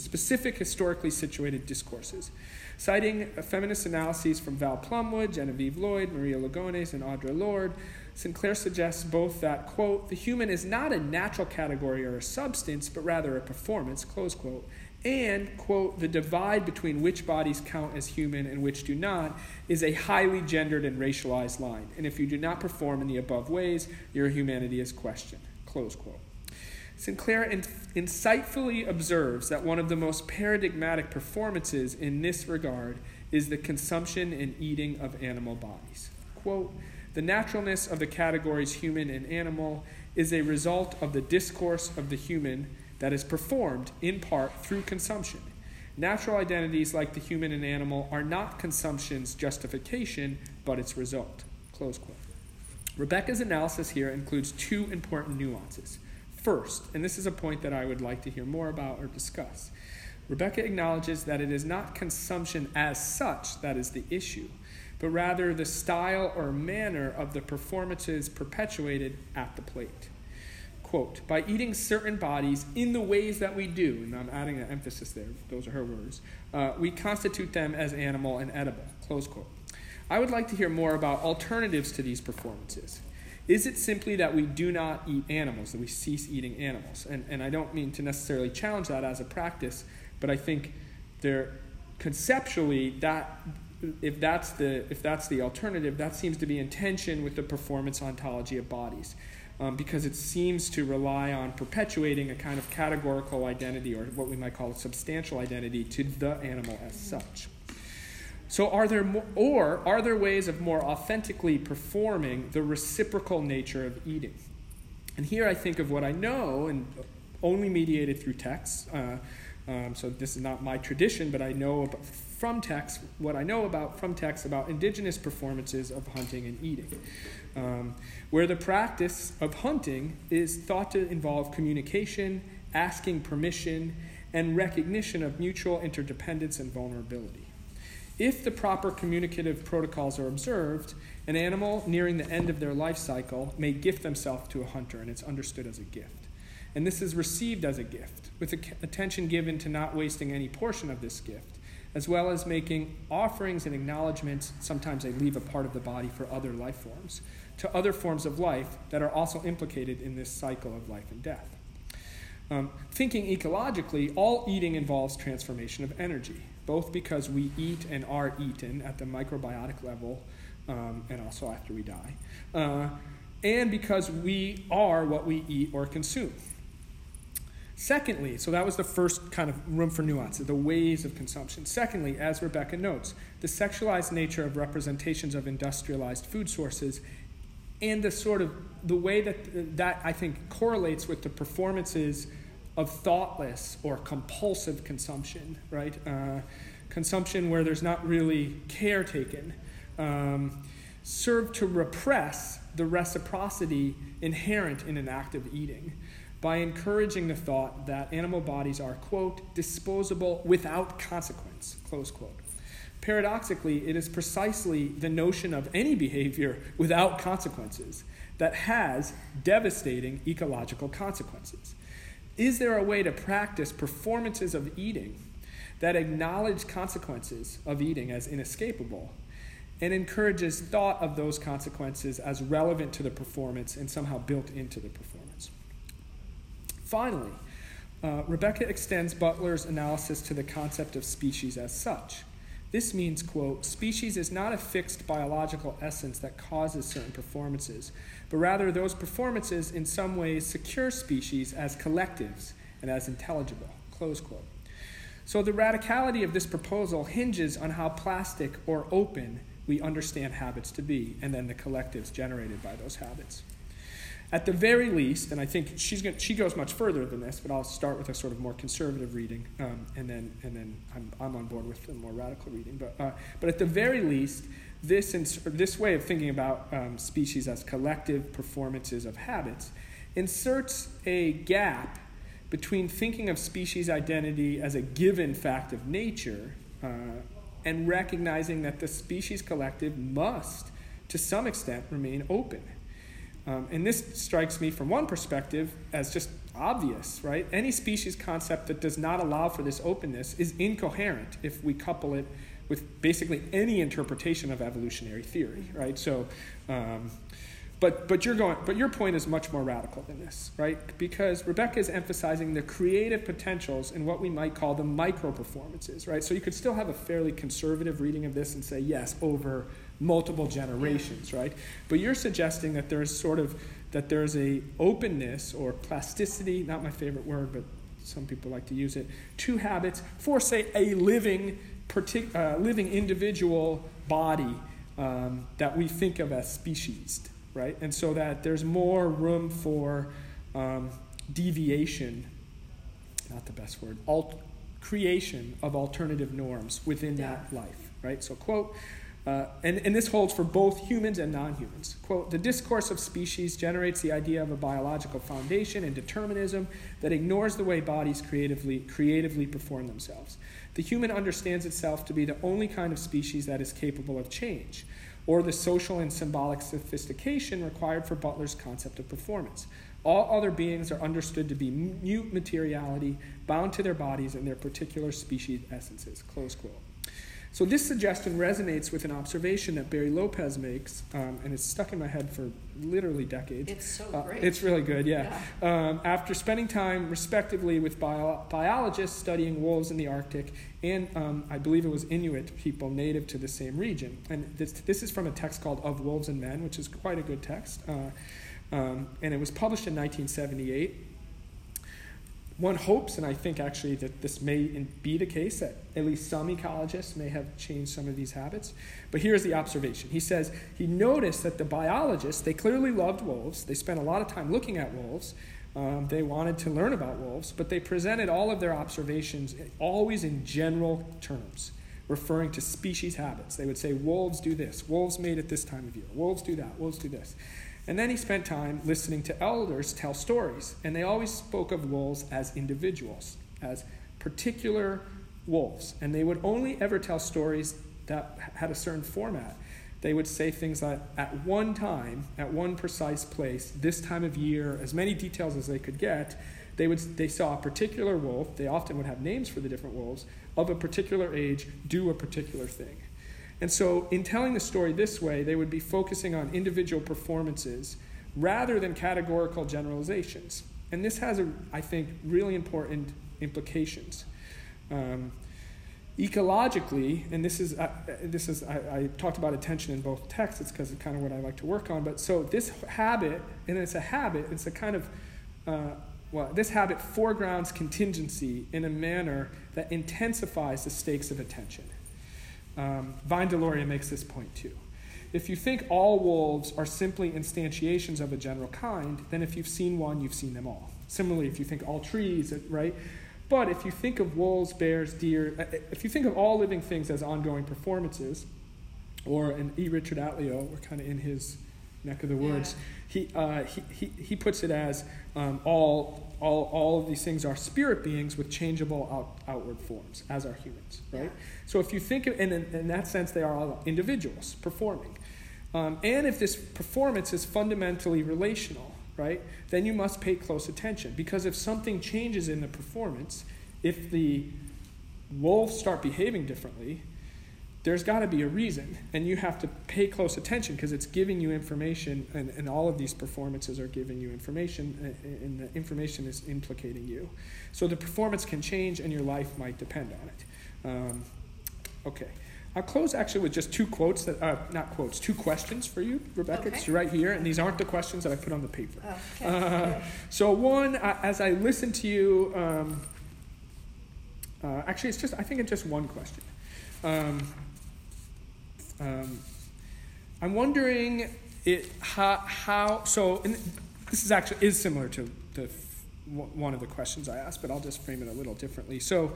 discourses. Citing feminist analyses from Val Plumwood, Genevieve Lloyd, Maria Lugones, and Audre Lorde, Sinclair suggests both that, quote, the human is not a natural category or a substance, but rather a performance, close quote, and, quote, the divide between which bodies count as human and which do not is a highly gendered and racialized line. And if you do not perform in the above ways, your humanity is questioned, close quote. Sinclair insightfully observes that one of the most paradigmatic performances in this regard is the consumption and eating of animal bodies. Quote, the naturalness of the categories human and animal is a result of the discourse of the human that is performed in part through consumption. Natural identities like the human and animal are not consumption's justification, but its result. Close quote. Rebecca's analysis here includes 2 important nuances. First, and this is a point that I would like to hear more about or discuss, Rebecca acknowledges that it is not consumption as such that is the issue, but rather the style or manner of the performances perpetuated at the plate. Quote, by eating certain bodies in the ways that we do, and I'm adding an emphasis there, those are her words, we constitute them as animal and edible, close quote. I would like to hear more about alternatives to these performances. Is it simply that we do not eat animals, that we cease eating animals? And I don't mean to necessarily challenge that as a practice, but I think conceptually that if that's the alternative, that seems to be in tension with the performance ontology of bodies, because it seems to rely on perpetuating a kind of categorical identity, or what we might call a substantial identity, to the animal as such. So are there ways of more authentically performing the reciprocal nature of eating? And here I think of what I know, and only mediated through texts. So this is not my tradition, but I know from text what I know about from texts about indigenous performances of hunting and eating, where the practice of hunting is thought to involve communication, asking permission, and recognition of mutual interdependence and vulnerability. If the proper communicative protocols are observed, an animal nearing the end of their life cycle may gift themselves to a hunter, and it's understood as a gift. And this is received as a gift, with attention given to not wasting any portion of this gift, as well as making offerings and acknowledgments, sometimes they leave a part of the body for other life forms, to other forms of life that are also implicated in this cycle of life and death. Thinking ecologically, all eating involves transformation of energy, both because we eat and are eaten at the microbiotic level, and also after we die, and because we are what we eat or consume. Secondly, so that was the first kind of room for nuance, the ways of consumption. Secondly, as Rebecca notes, the sexualized nature of representations of industrialized food sources and the way that I think correlates with the performances of thoughtless or compulsive consumption, right? Consumption where there's not really care taken, serve to repress the reciprocity inherent in an act of eating by encouraging the thought that animal bodies are, quote, disposable without consequence, close quote. Paradoxically, it is precisely the notion of any behavior without consequences that has devastating ecological consequences. Is there a way to practice performances of eating that acknowledge consequences of eating as inescapable and encourages thought of those consequences as relevant to the performance and somehow built into the performance? Finally, Rebecca extends Butler's analysis to the concept of species as such. This means, quote, species is not a fixed biological essence that causes certain performances, but rather those performances in some ways secure species as collectives and as intelligible, close quote. So the radicality of this proposal hinges on how plastic or open we understand habits to be, and then the collectives generated by those habits. At the very least, and I think she goes much further than this, but I'll start with a sort of more conservative reading, and then I'm on board with the more radical reading. But at the very least, this way of thinking about species as collective performances of habits inserts a gap between thinking of species identity as a given fact of nature and recognizing that the species collective must, to some extent, remain open. And this strikes me from one perspective as just obvious, right? Any species concept that does not allow for this openness is incoherent if we couple it with basically any interpretation of evolutionary theory, right? So, but your point is much more radical than this, right? Because Rebecca is emphasizing the creative potentials in what we might call the micro-performances, right? So you could still have a fairly conservative reading of this and say, yes, over multiple generations, right? But you're suggesting that there's a openness or plasticity, not my favorite word, but some people like to use it, to habits for, say, a living individual body that we think of as speciesed, right? And so that there's more room for deviation, not the best word, creation of alternative norms within that life, right? So, quote, and this holds for both humans and non-humans. Quote, the discourse of species generates the idea of a biological foundation and determinism that ignores the way bodies creatively perform themselves. The human understands itself to be the only kind of species that is capable of change, or the social and symbolic sophistication required for Butler's concept of performance. All other beings are understood to be mute materiality, bound to their bodies and their particular species essences, close quote. So this suggestion resonates with an observation that Barry Lopez makes, and it's stuck in my head for literally decades. It's so great. It's really good, yeah. After spending time, respectively, with biologists studying wolves in the Arctic, and I believe it was Inuit people native to the same region. And this is from a text called Of Wolves and Men, which is quite a good text. And it was published in 1978. One hopes, and I think actually that this may be the case, that at least some ecologists may have changed some of these habits. But here's the observation. He says he noticed that the biologists, they clearly loved wolves. They spent a lot of time looking at wolves. They wanted to learn about wolves, but they presented all of their observations always in general terms, referring to species habits. They would say, wolves do this, wolves mate at this time of year, wolves do that, wolves do this. And then he spent time listening to elders tell stories, and they always spoke of wolves as individuals, as particular wolves. And they would only ever tell stories that had a certain format. They would say things like, at one time, at one precise place, this time of year, as many details as they could get, they saw a particular wolf, they often would have names for the different wolves, of a particular age, do a particular thing. And so in telling the story this way, they would be focusing on individual performances rather than categorical generalizations. And this has, I think, really important implications. Ecologically, and this is I talked about attention in both texts. It's because it's kind of what I like to work on. But so this habit, and it's a habit. It's a kind of this habit foregrounds contingency in a manner that intensifies the stakes of attention. Vine Deloria makes this point too. If you think all wolves are simply instantiations of a general kind, then if you've seen one, you've seen them all. Similarly, if you think all trees, right? But if you think of wolves, bears, deer, if you think of all living things as ongoing performances, or in E. Richard Atleo, we're kind of in his neck of the woods, he puts it as all of these things are spirit beings with changeable outward forms, as are humans, right? Yeah. So if you think of, and in that sense, they are all individuals performing. And if this performance is fundamentally relational, right, then you must pay close attention. Because if something changes in the performance, if the wolves start behaving differently, there's got to be a reason. And you have to pay close attention because it's giving you information, and all of these performances are giving you information, and the information is implicating you. So the performance can change and your life might depend on it. Okay. I'll close actually with just two quotes, two questions for you, Rebecca. Okay. It's right here, and these aren't the questions that I put on the paper. Okay. So one, as I listen to you, actually I think it's just one question. I'm wondering how so this is similar to one of the questions I asked, but I'll just frame it a little differently. So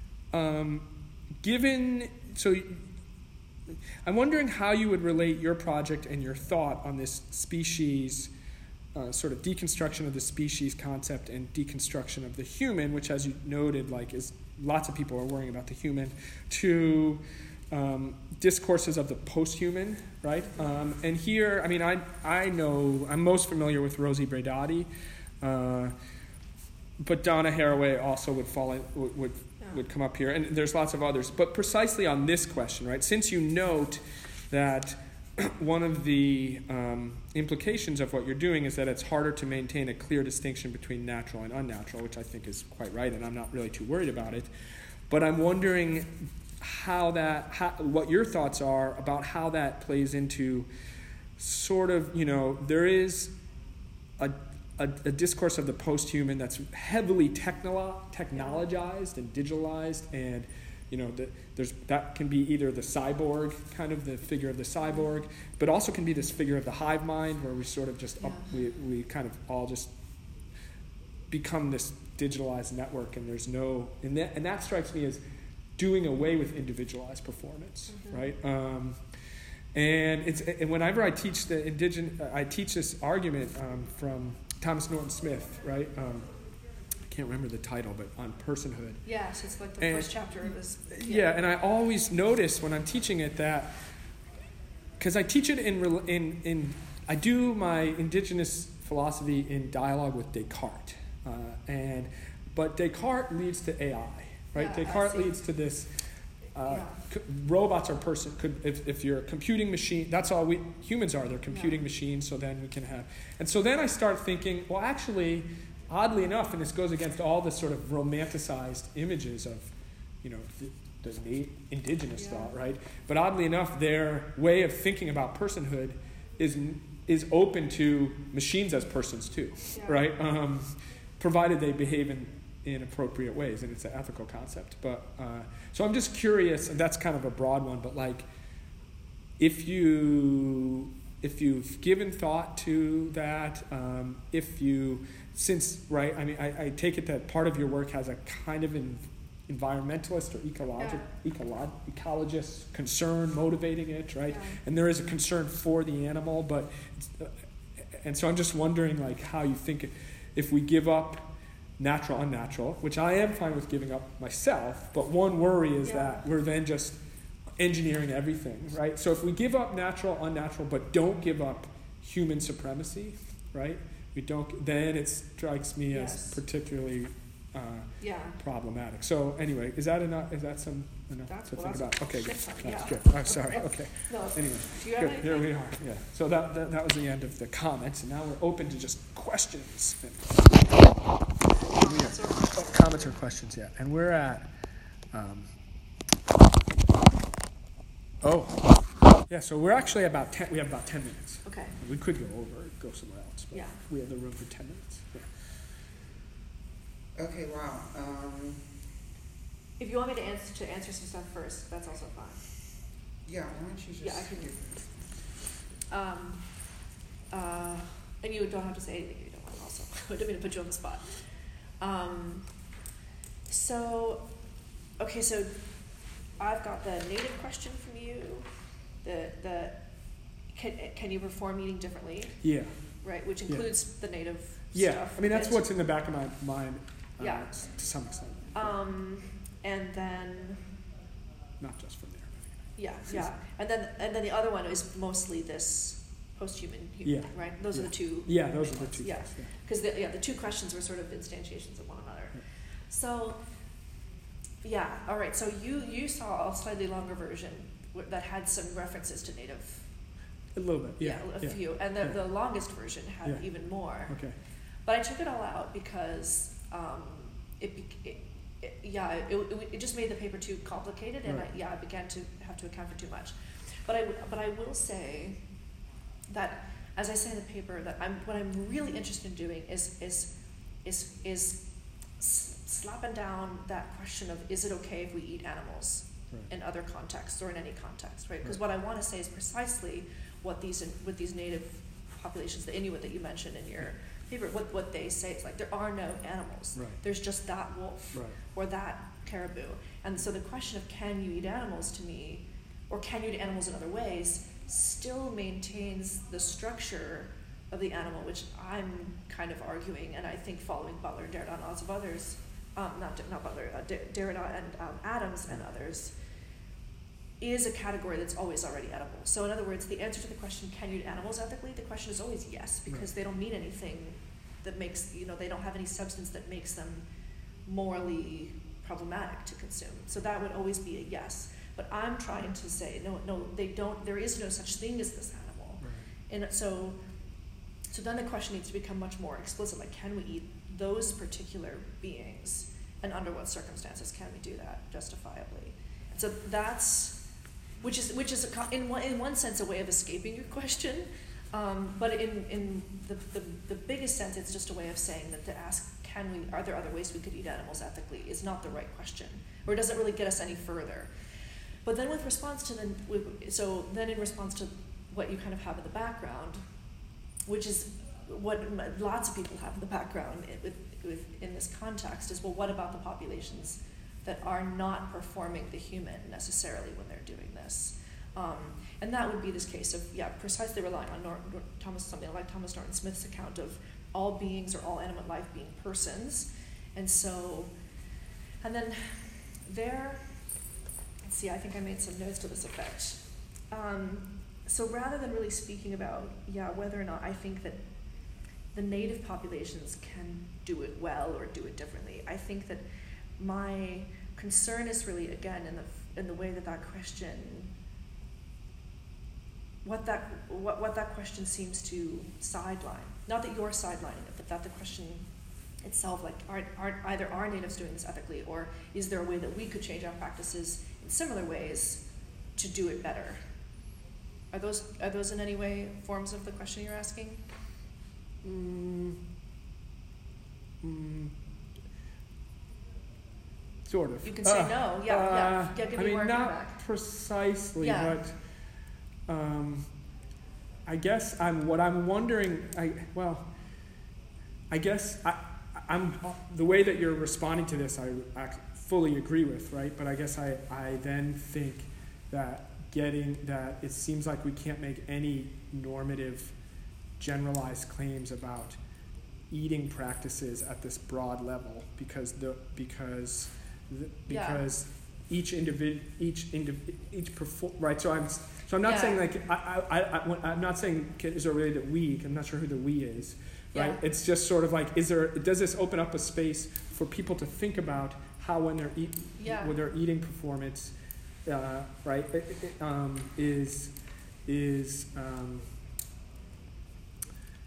I'm wondering how you would relate your project and your thought on this species, sort of deconstruction of the species concept and deconstruction of the human, which, as you noted, is lots of people are worrying about the human, to discourses of the post-human, right? And here, I mean, I know I'm most familiar with Rosi Braidotti, but Donna Haraway also would come up here, and there's lots of others. But precisely on this question, right, since you note that one of the implications of what you're doing is that it's harder to maintain a clear distinction between natural and unnatural, which I think is quite right, and I'm not really too worried about it. But I'm wondering what your thoughts are about how that plays into sort of, there is a discourse of the post-human that's heavily technologized and digitalized, and that can be either the cyborg, kind of the figure of the cyborg, but also can be this figure of the hive mind, where we sort of just we kind of all just become this digitalized network, and there's no, and that strikes me as doing away with individualized performance, right? And whenever I teach I teach this argument from Thomas Norton Smith, right? I can't remember the title, but on personhood. Yeah, so it's like the first chapter of this. Yeah, and I always notice when I'm teaching it that, because I teach it I do my indigenous philosophy in dialogue with Descartes, but Descartes leads to AI, right? Yeah, Descartes leads to this. Robots are if you're a computing machine, that's all humans are. They're computing machines, so then we can have. And so then I start thinking, well, actually, oddly enough, and this goes against all the sort of romanticized images of, the indigenous thought, right? But oddly enough, their way of thinking about personhood is open to machines as persons too, right? Provided they behave in appropriate ways, and it's an ethical concept. But so I'm just curious, and that's kind of a broad one, but if you've given thought to that, right, I mean, I take it that part of your work has a kind of environmentalist or ecologist concern motivating it, right? And there is a concern for the animal, and so I'm just wondering how you think if we give up natural, unnatural, which I am fine with giving up myself, but one worry is that we're then just engineering everything, right? So if we give up natural, unnatural, but don't give up human supremacy, right? Then it strikes me as particularly problematic. So anyway, is that enough? Is that enough to think about? Okay, good. That's good. I'm sorry. Okay. Anyway, good. Here we are. Yeah. So that was the end of the comments, and now we're open to just questions. Comments or questions yet? And we're at. So we're actually about 10. We have about 10 minutes. Okay. We could go over, go somewhere else. But Yeah. We have the room for 10 minutes. Yeah. Okay, wow. If you want me to answer some stuff first, that's also fine. Yeah, why don't you just... Yeah, I can do and you don't have to say anything if you don't want also. I didn't mean to put you on the spot. So I've got the native question from you. Can you perform eating differently? Yeah. Right, which includes the native Yeah, stuff. I mean, that's what's in the back of my mind Yeah. to some extent. And then... Not just from there. Yeah. And then the other one is mostly this post-human, right? Those are the two. Yeah, those are the two. Yeah, because the two questions were sort of instantiations of one another. Yeah. So, all right. So you saw a slightly longer version that had some references to native. A little bit, yeah. A few, and the longest version had even more. Okay. But I took it all out because it just made the paper too complicated, and right. I began to have to account for too much. But I will say that, as I say in the paper, that what I'm really interested in doing is slapping down that question of, is it okay if we eat animals in other contexts or in any context, right? Because what I want to say is precisely what these native populations, the Inuit that you mentioned in your paper, what they say is like, there are no animals. Right. There's just that wolf or that caribou. And so the question of can you eat animals, to me, or can you eat animals in other ways, still maintains the structure of the animal, which I'm kind of arguing, and I think following Butler, Derrida, and lots of others, not Butler, Derrida and Adams and others, is a category that's always already edible. So in other words, the answer to the question, can you eat animals ethically, the question is always yes, because they don't mean anything that makes, they don't have any substance that makes them morally problematic to consume. So that would always be a yes. But I'm trying to say, no, they don't, there is no such thing as this animal. Right. And so then the question needs to become much more explicit, like, can we eat those particular beings, and under what circumstances can we do that justifiably? And so that's, which is in one sense a way of escaping your question, but in the biggest sense, it's just a way of saying that to ask, are there other ways we could eat animals ethically, is not the right question, or it doesn't really get us any further. But then in response to what you kind of have in the background, which is what lots of people have in the background in this context, is, well, what about the populations that are not performing the human necessarily when they're doing this? And that would be this case of, precisely relying on something like Thomas Norton Smith's account of all beings or all animate life being persons. And then there, let's see, I think I made some notes to this effect. So rather than really speaking about, whether or not I think that the native populations can do it well or do it differently, I think that my concern is really, again, in the way that question, what that question seems to sideline. Not that you're sidelining it, but that the question itself, like, either are natives doing this ethically, or is there a way that we could change our practices in similar ways to do it better? Are those in any way forms of the question you're asking? Sort of. You can say no. Give me more not feedback. Precisely, but I guess what I'm wondering. I guess I'm the way that you're responding to this, I fully agree with, right? But I guess I then think that it seems like we can't make any normative, generalized claims about eating practices at this broad level because each perform, right. So I'm not saying like I'm not saying is there a way that we? I'm not sure who the we is. Right. Yeah. It's just sort of like, does this open up a space for people to think about how when their eating performance, right,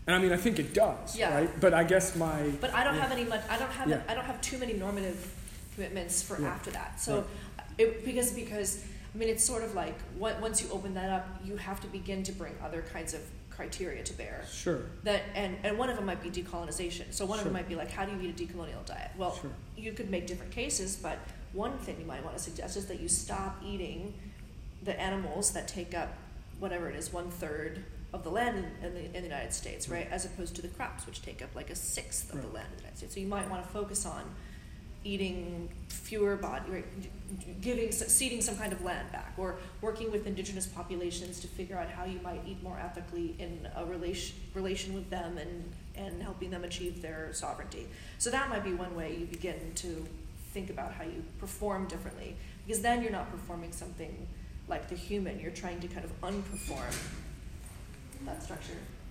And I mean, I think it does, Yeah. right? But I guess But I don't yeah. have any much. I don't have. Yeah. I don't have too many normative commitments for Yeah. after that. So, Right. because I mean, it's sort of like once you open that up, you have to begin to bring other kinds of criteria to bear. Sure. That and one of them might be decolonization. So one of them Sure. might be like, how do you eat a decolonial diet? Well, Sure. you could make different cases, but one thing you might want to suggest is that you stop eating the animals that take up whatever it is 1/3 of the land in the United States, right? As opposed to the crops, which take up like 1/6 of the Right. land in the United States. So you might want to focus on eating fewer body, right? Ceding some kind of land back, or working with indigenous populations to figure out how you might eat more ethically in a relation with them and helping them achieve their sovereignty. So that might be one way you begin to think about how you perform differently, because then you're not performing something like the human, you're trying to kind of unperform that structure.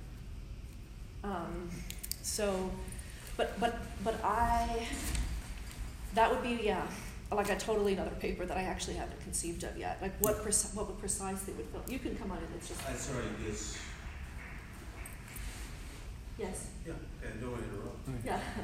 That would be, like a totally another paper that I actually haven't conceived of yet. Like what would precisely would fill? You can come on and it's just. Sorry, yes. Yes. Yeah, okay, don't interrupt.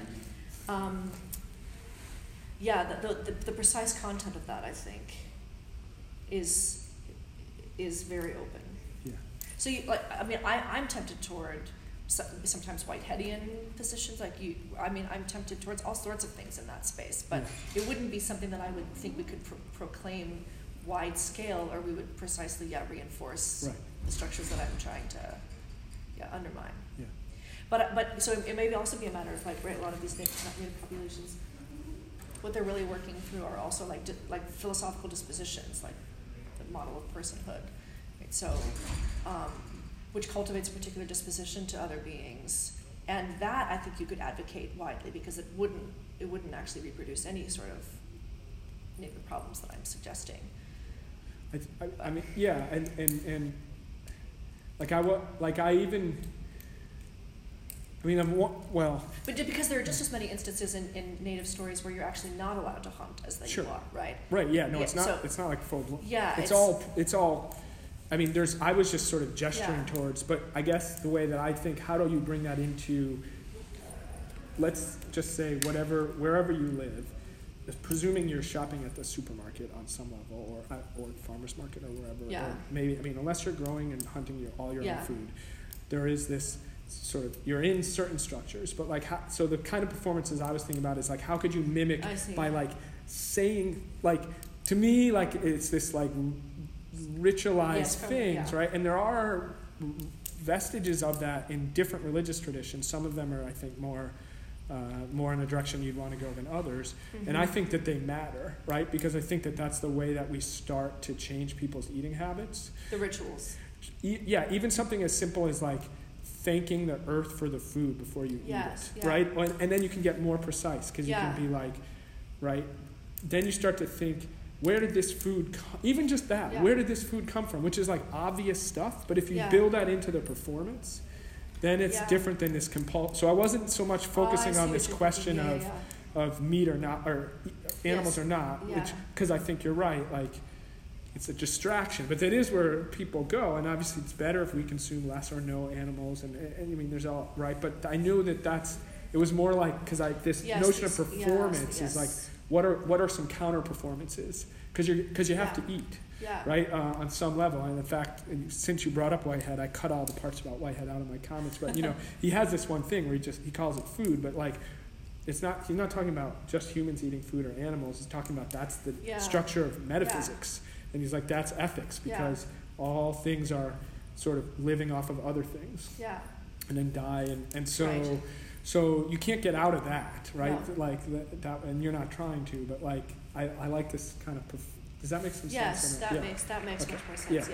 Yeah. The precise content of that, I think, is very open. Yeah. So I'm tempted toward sometimes Whiteheadian positions, I'm tempted towards all sorts of things in that space, but it wouldn't be something that I would think we could proclaim wide scale, or we would precisely reinforce the structures that I'm trying to undermine. Yeah. But so it may also be a matter of a lot of these native populations, what they're really working through are also like philosophical dispositions, like the model of personhood. Right? So, which cultivates a particular disposition to other beings, and that I think you could advocate widely, because it wouldn't actually reproduce any sort of native problems that I'm suggesting. I mean, yeah, and But because there are just as many instances in native stories where you're actually not allowed to hunt as you are, right? Right. Yeah. No, it's not. So, it's not like full blown. Yeah. It's all. I mean, I was just sort of gesturing towards, but I guess the way that I think, how do you bring that into, let's just say wherever you live, presuming you're shopping at the supermarket on some level, or farmer's market, or wherever, or maybe, unless you're growing and hunting all your own food, there is this sort of, you're in certain structures, but so the kind of performances I was thinking about is how could you mimic by saying, to me, it's this ritualized things, right? And there are vestiges of that in different religious traditions. Some of them are, I think, more in a direction you'd want to go than others. Mm-hmm. And I think that they matter, right? Because I think that that's the way that we start to change people's eating habits. The rituals. Even something as simple as thanking the earth for the food before you eat it, right? And then you can get more precise, because you can be right? Then you start to think, where did this food come? Even just that, where did this food come from? Which is obvious stuff, but if you build that into the performance, then it's different than this compulsion. So I wasn't so much focusing on this question of meat or not, or animals or not, which, because I think you're right, it's a distraction, but that is where people go, and obviously it's better if we consume less or no animals, and there's all, right? But I knew it was more because this notion of performance is what are some counter performances? Because you have to eat, right? On some level. And in fact, since you brought up Whitehead, I cut all the parts about Whitehead out of my comments. But he has this one thing where he calls it food, but he's not talking about just humans eating food or animals. He's talking about that's the structure of metaphysics, and he's that's ethics, because all things are sort of living off of other things, and then die, and so. Right. So you can't get out of that, right? No. That, and you're not trying to, but I like this kind of. Does that make some sense? Yes, that makes much more sense.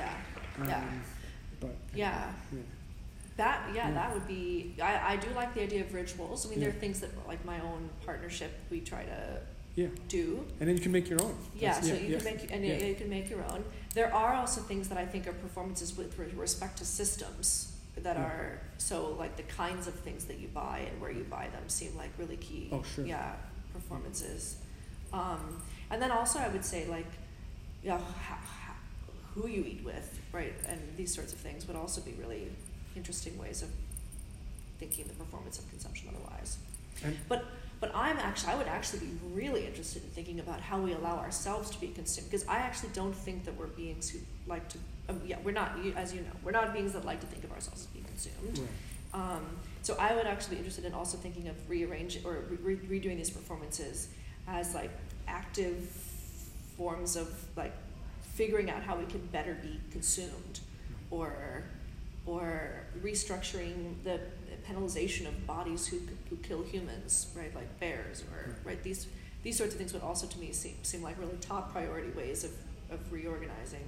That would be. I do like the idea of rituals. There are things that, my own partnership, we try to do. And then you can make your own. You can make your own. There are also things that I think are performances with respect to systems. That are the kinds of things that you buy and where you buy them seem really key. Oh, sure. Performances, and then also I would say who you eat with, right, and these sorts of things would also be really interesting ways of thinking the performance of consumption otherwise. And- But I would actually be really interested in thinking about how we allow ourselves to be consumed, because I actually don't think that we're beings who like to, we're not, as you know, we're not beings that like to think of ourselves as being consumed. Right. So I would actually be interested in also thinking of rearranging or redoing these performances as like active forms of like figuring out how we can better be consumed, or restructuring the penalization of bodies who kill humans, right? Like bears, or right, these sorts of things would also to me seem like really top priority ways of reorganizing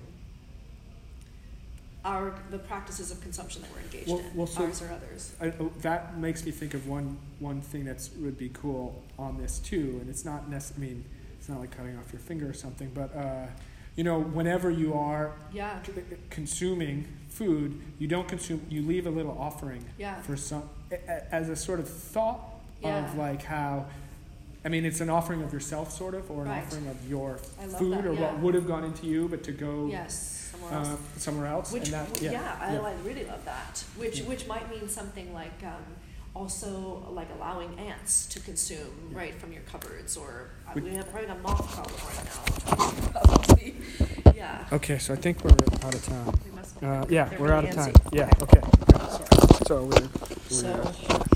the practices of consumption that we're engaged in, so ours or others. That makes me think of one thing that would be cool on this too, and it's not it's not like cutting off your finger or something, but whenever you are consuming food, you don't consume, you leave a little offering for some, as a sort of thought of like how, it's an offering of yourself sort of, or an offering of your food, or what would have gone into you, but to go somewhere else. Which, and that, I really love that. Which might mean something like also like allowing ants to consume right from your cupboards, or we have a moth problem right now. Yeah. Okay, so I think we're out of time. We must we're out of time. antsy. Yeah. Okay. Sorry. So we're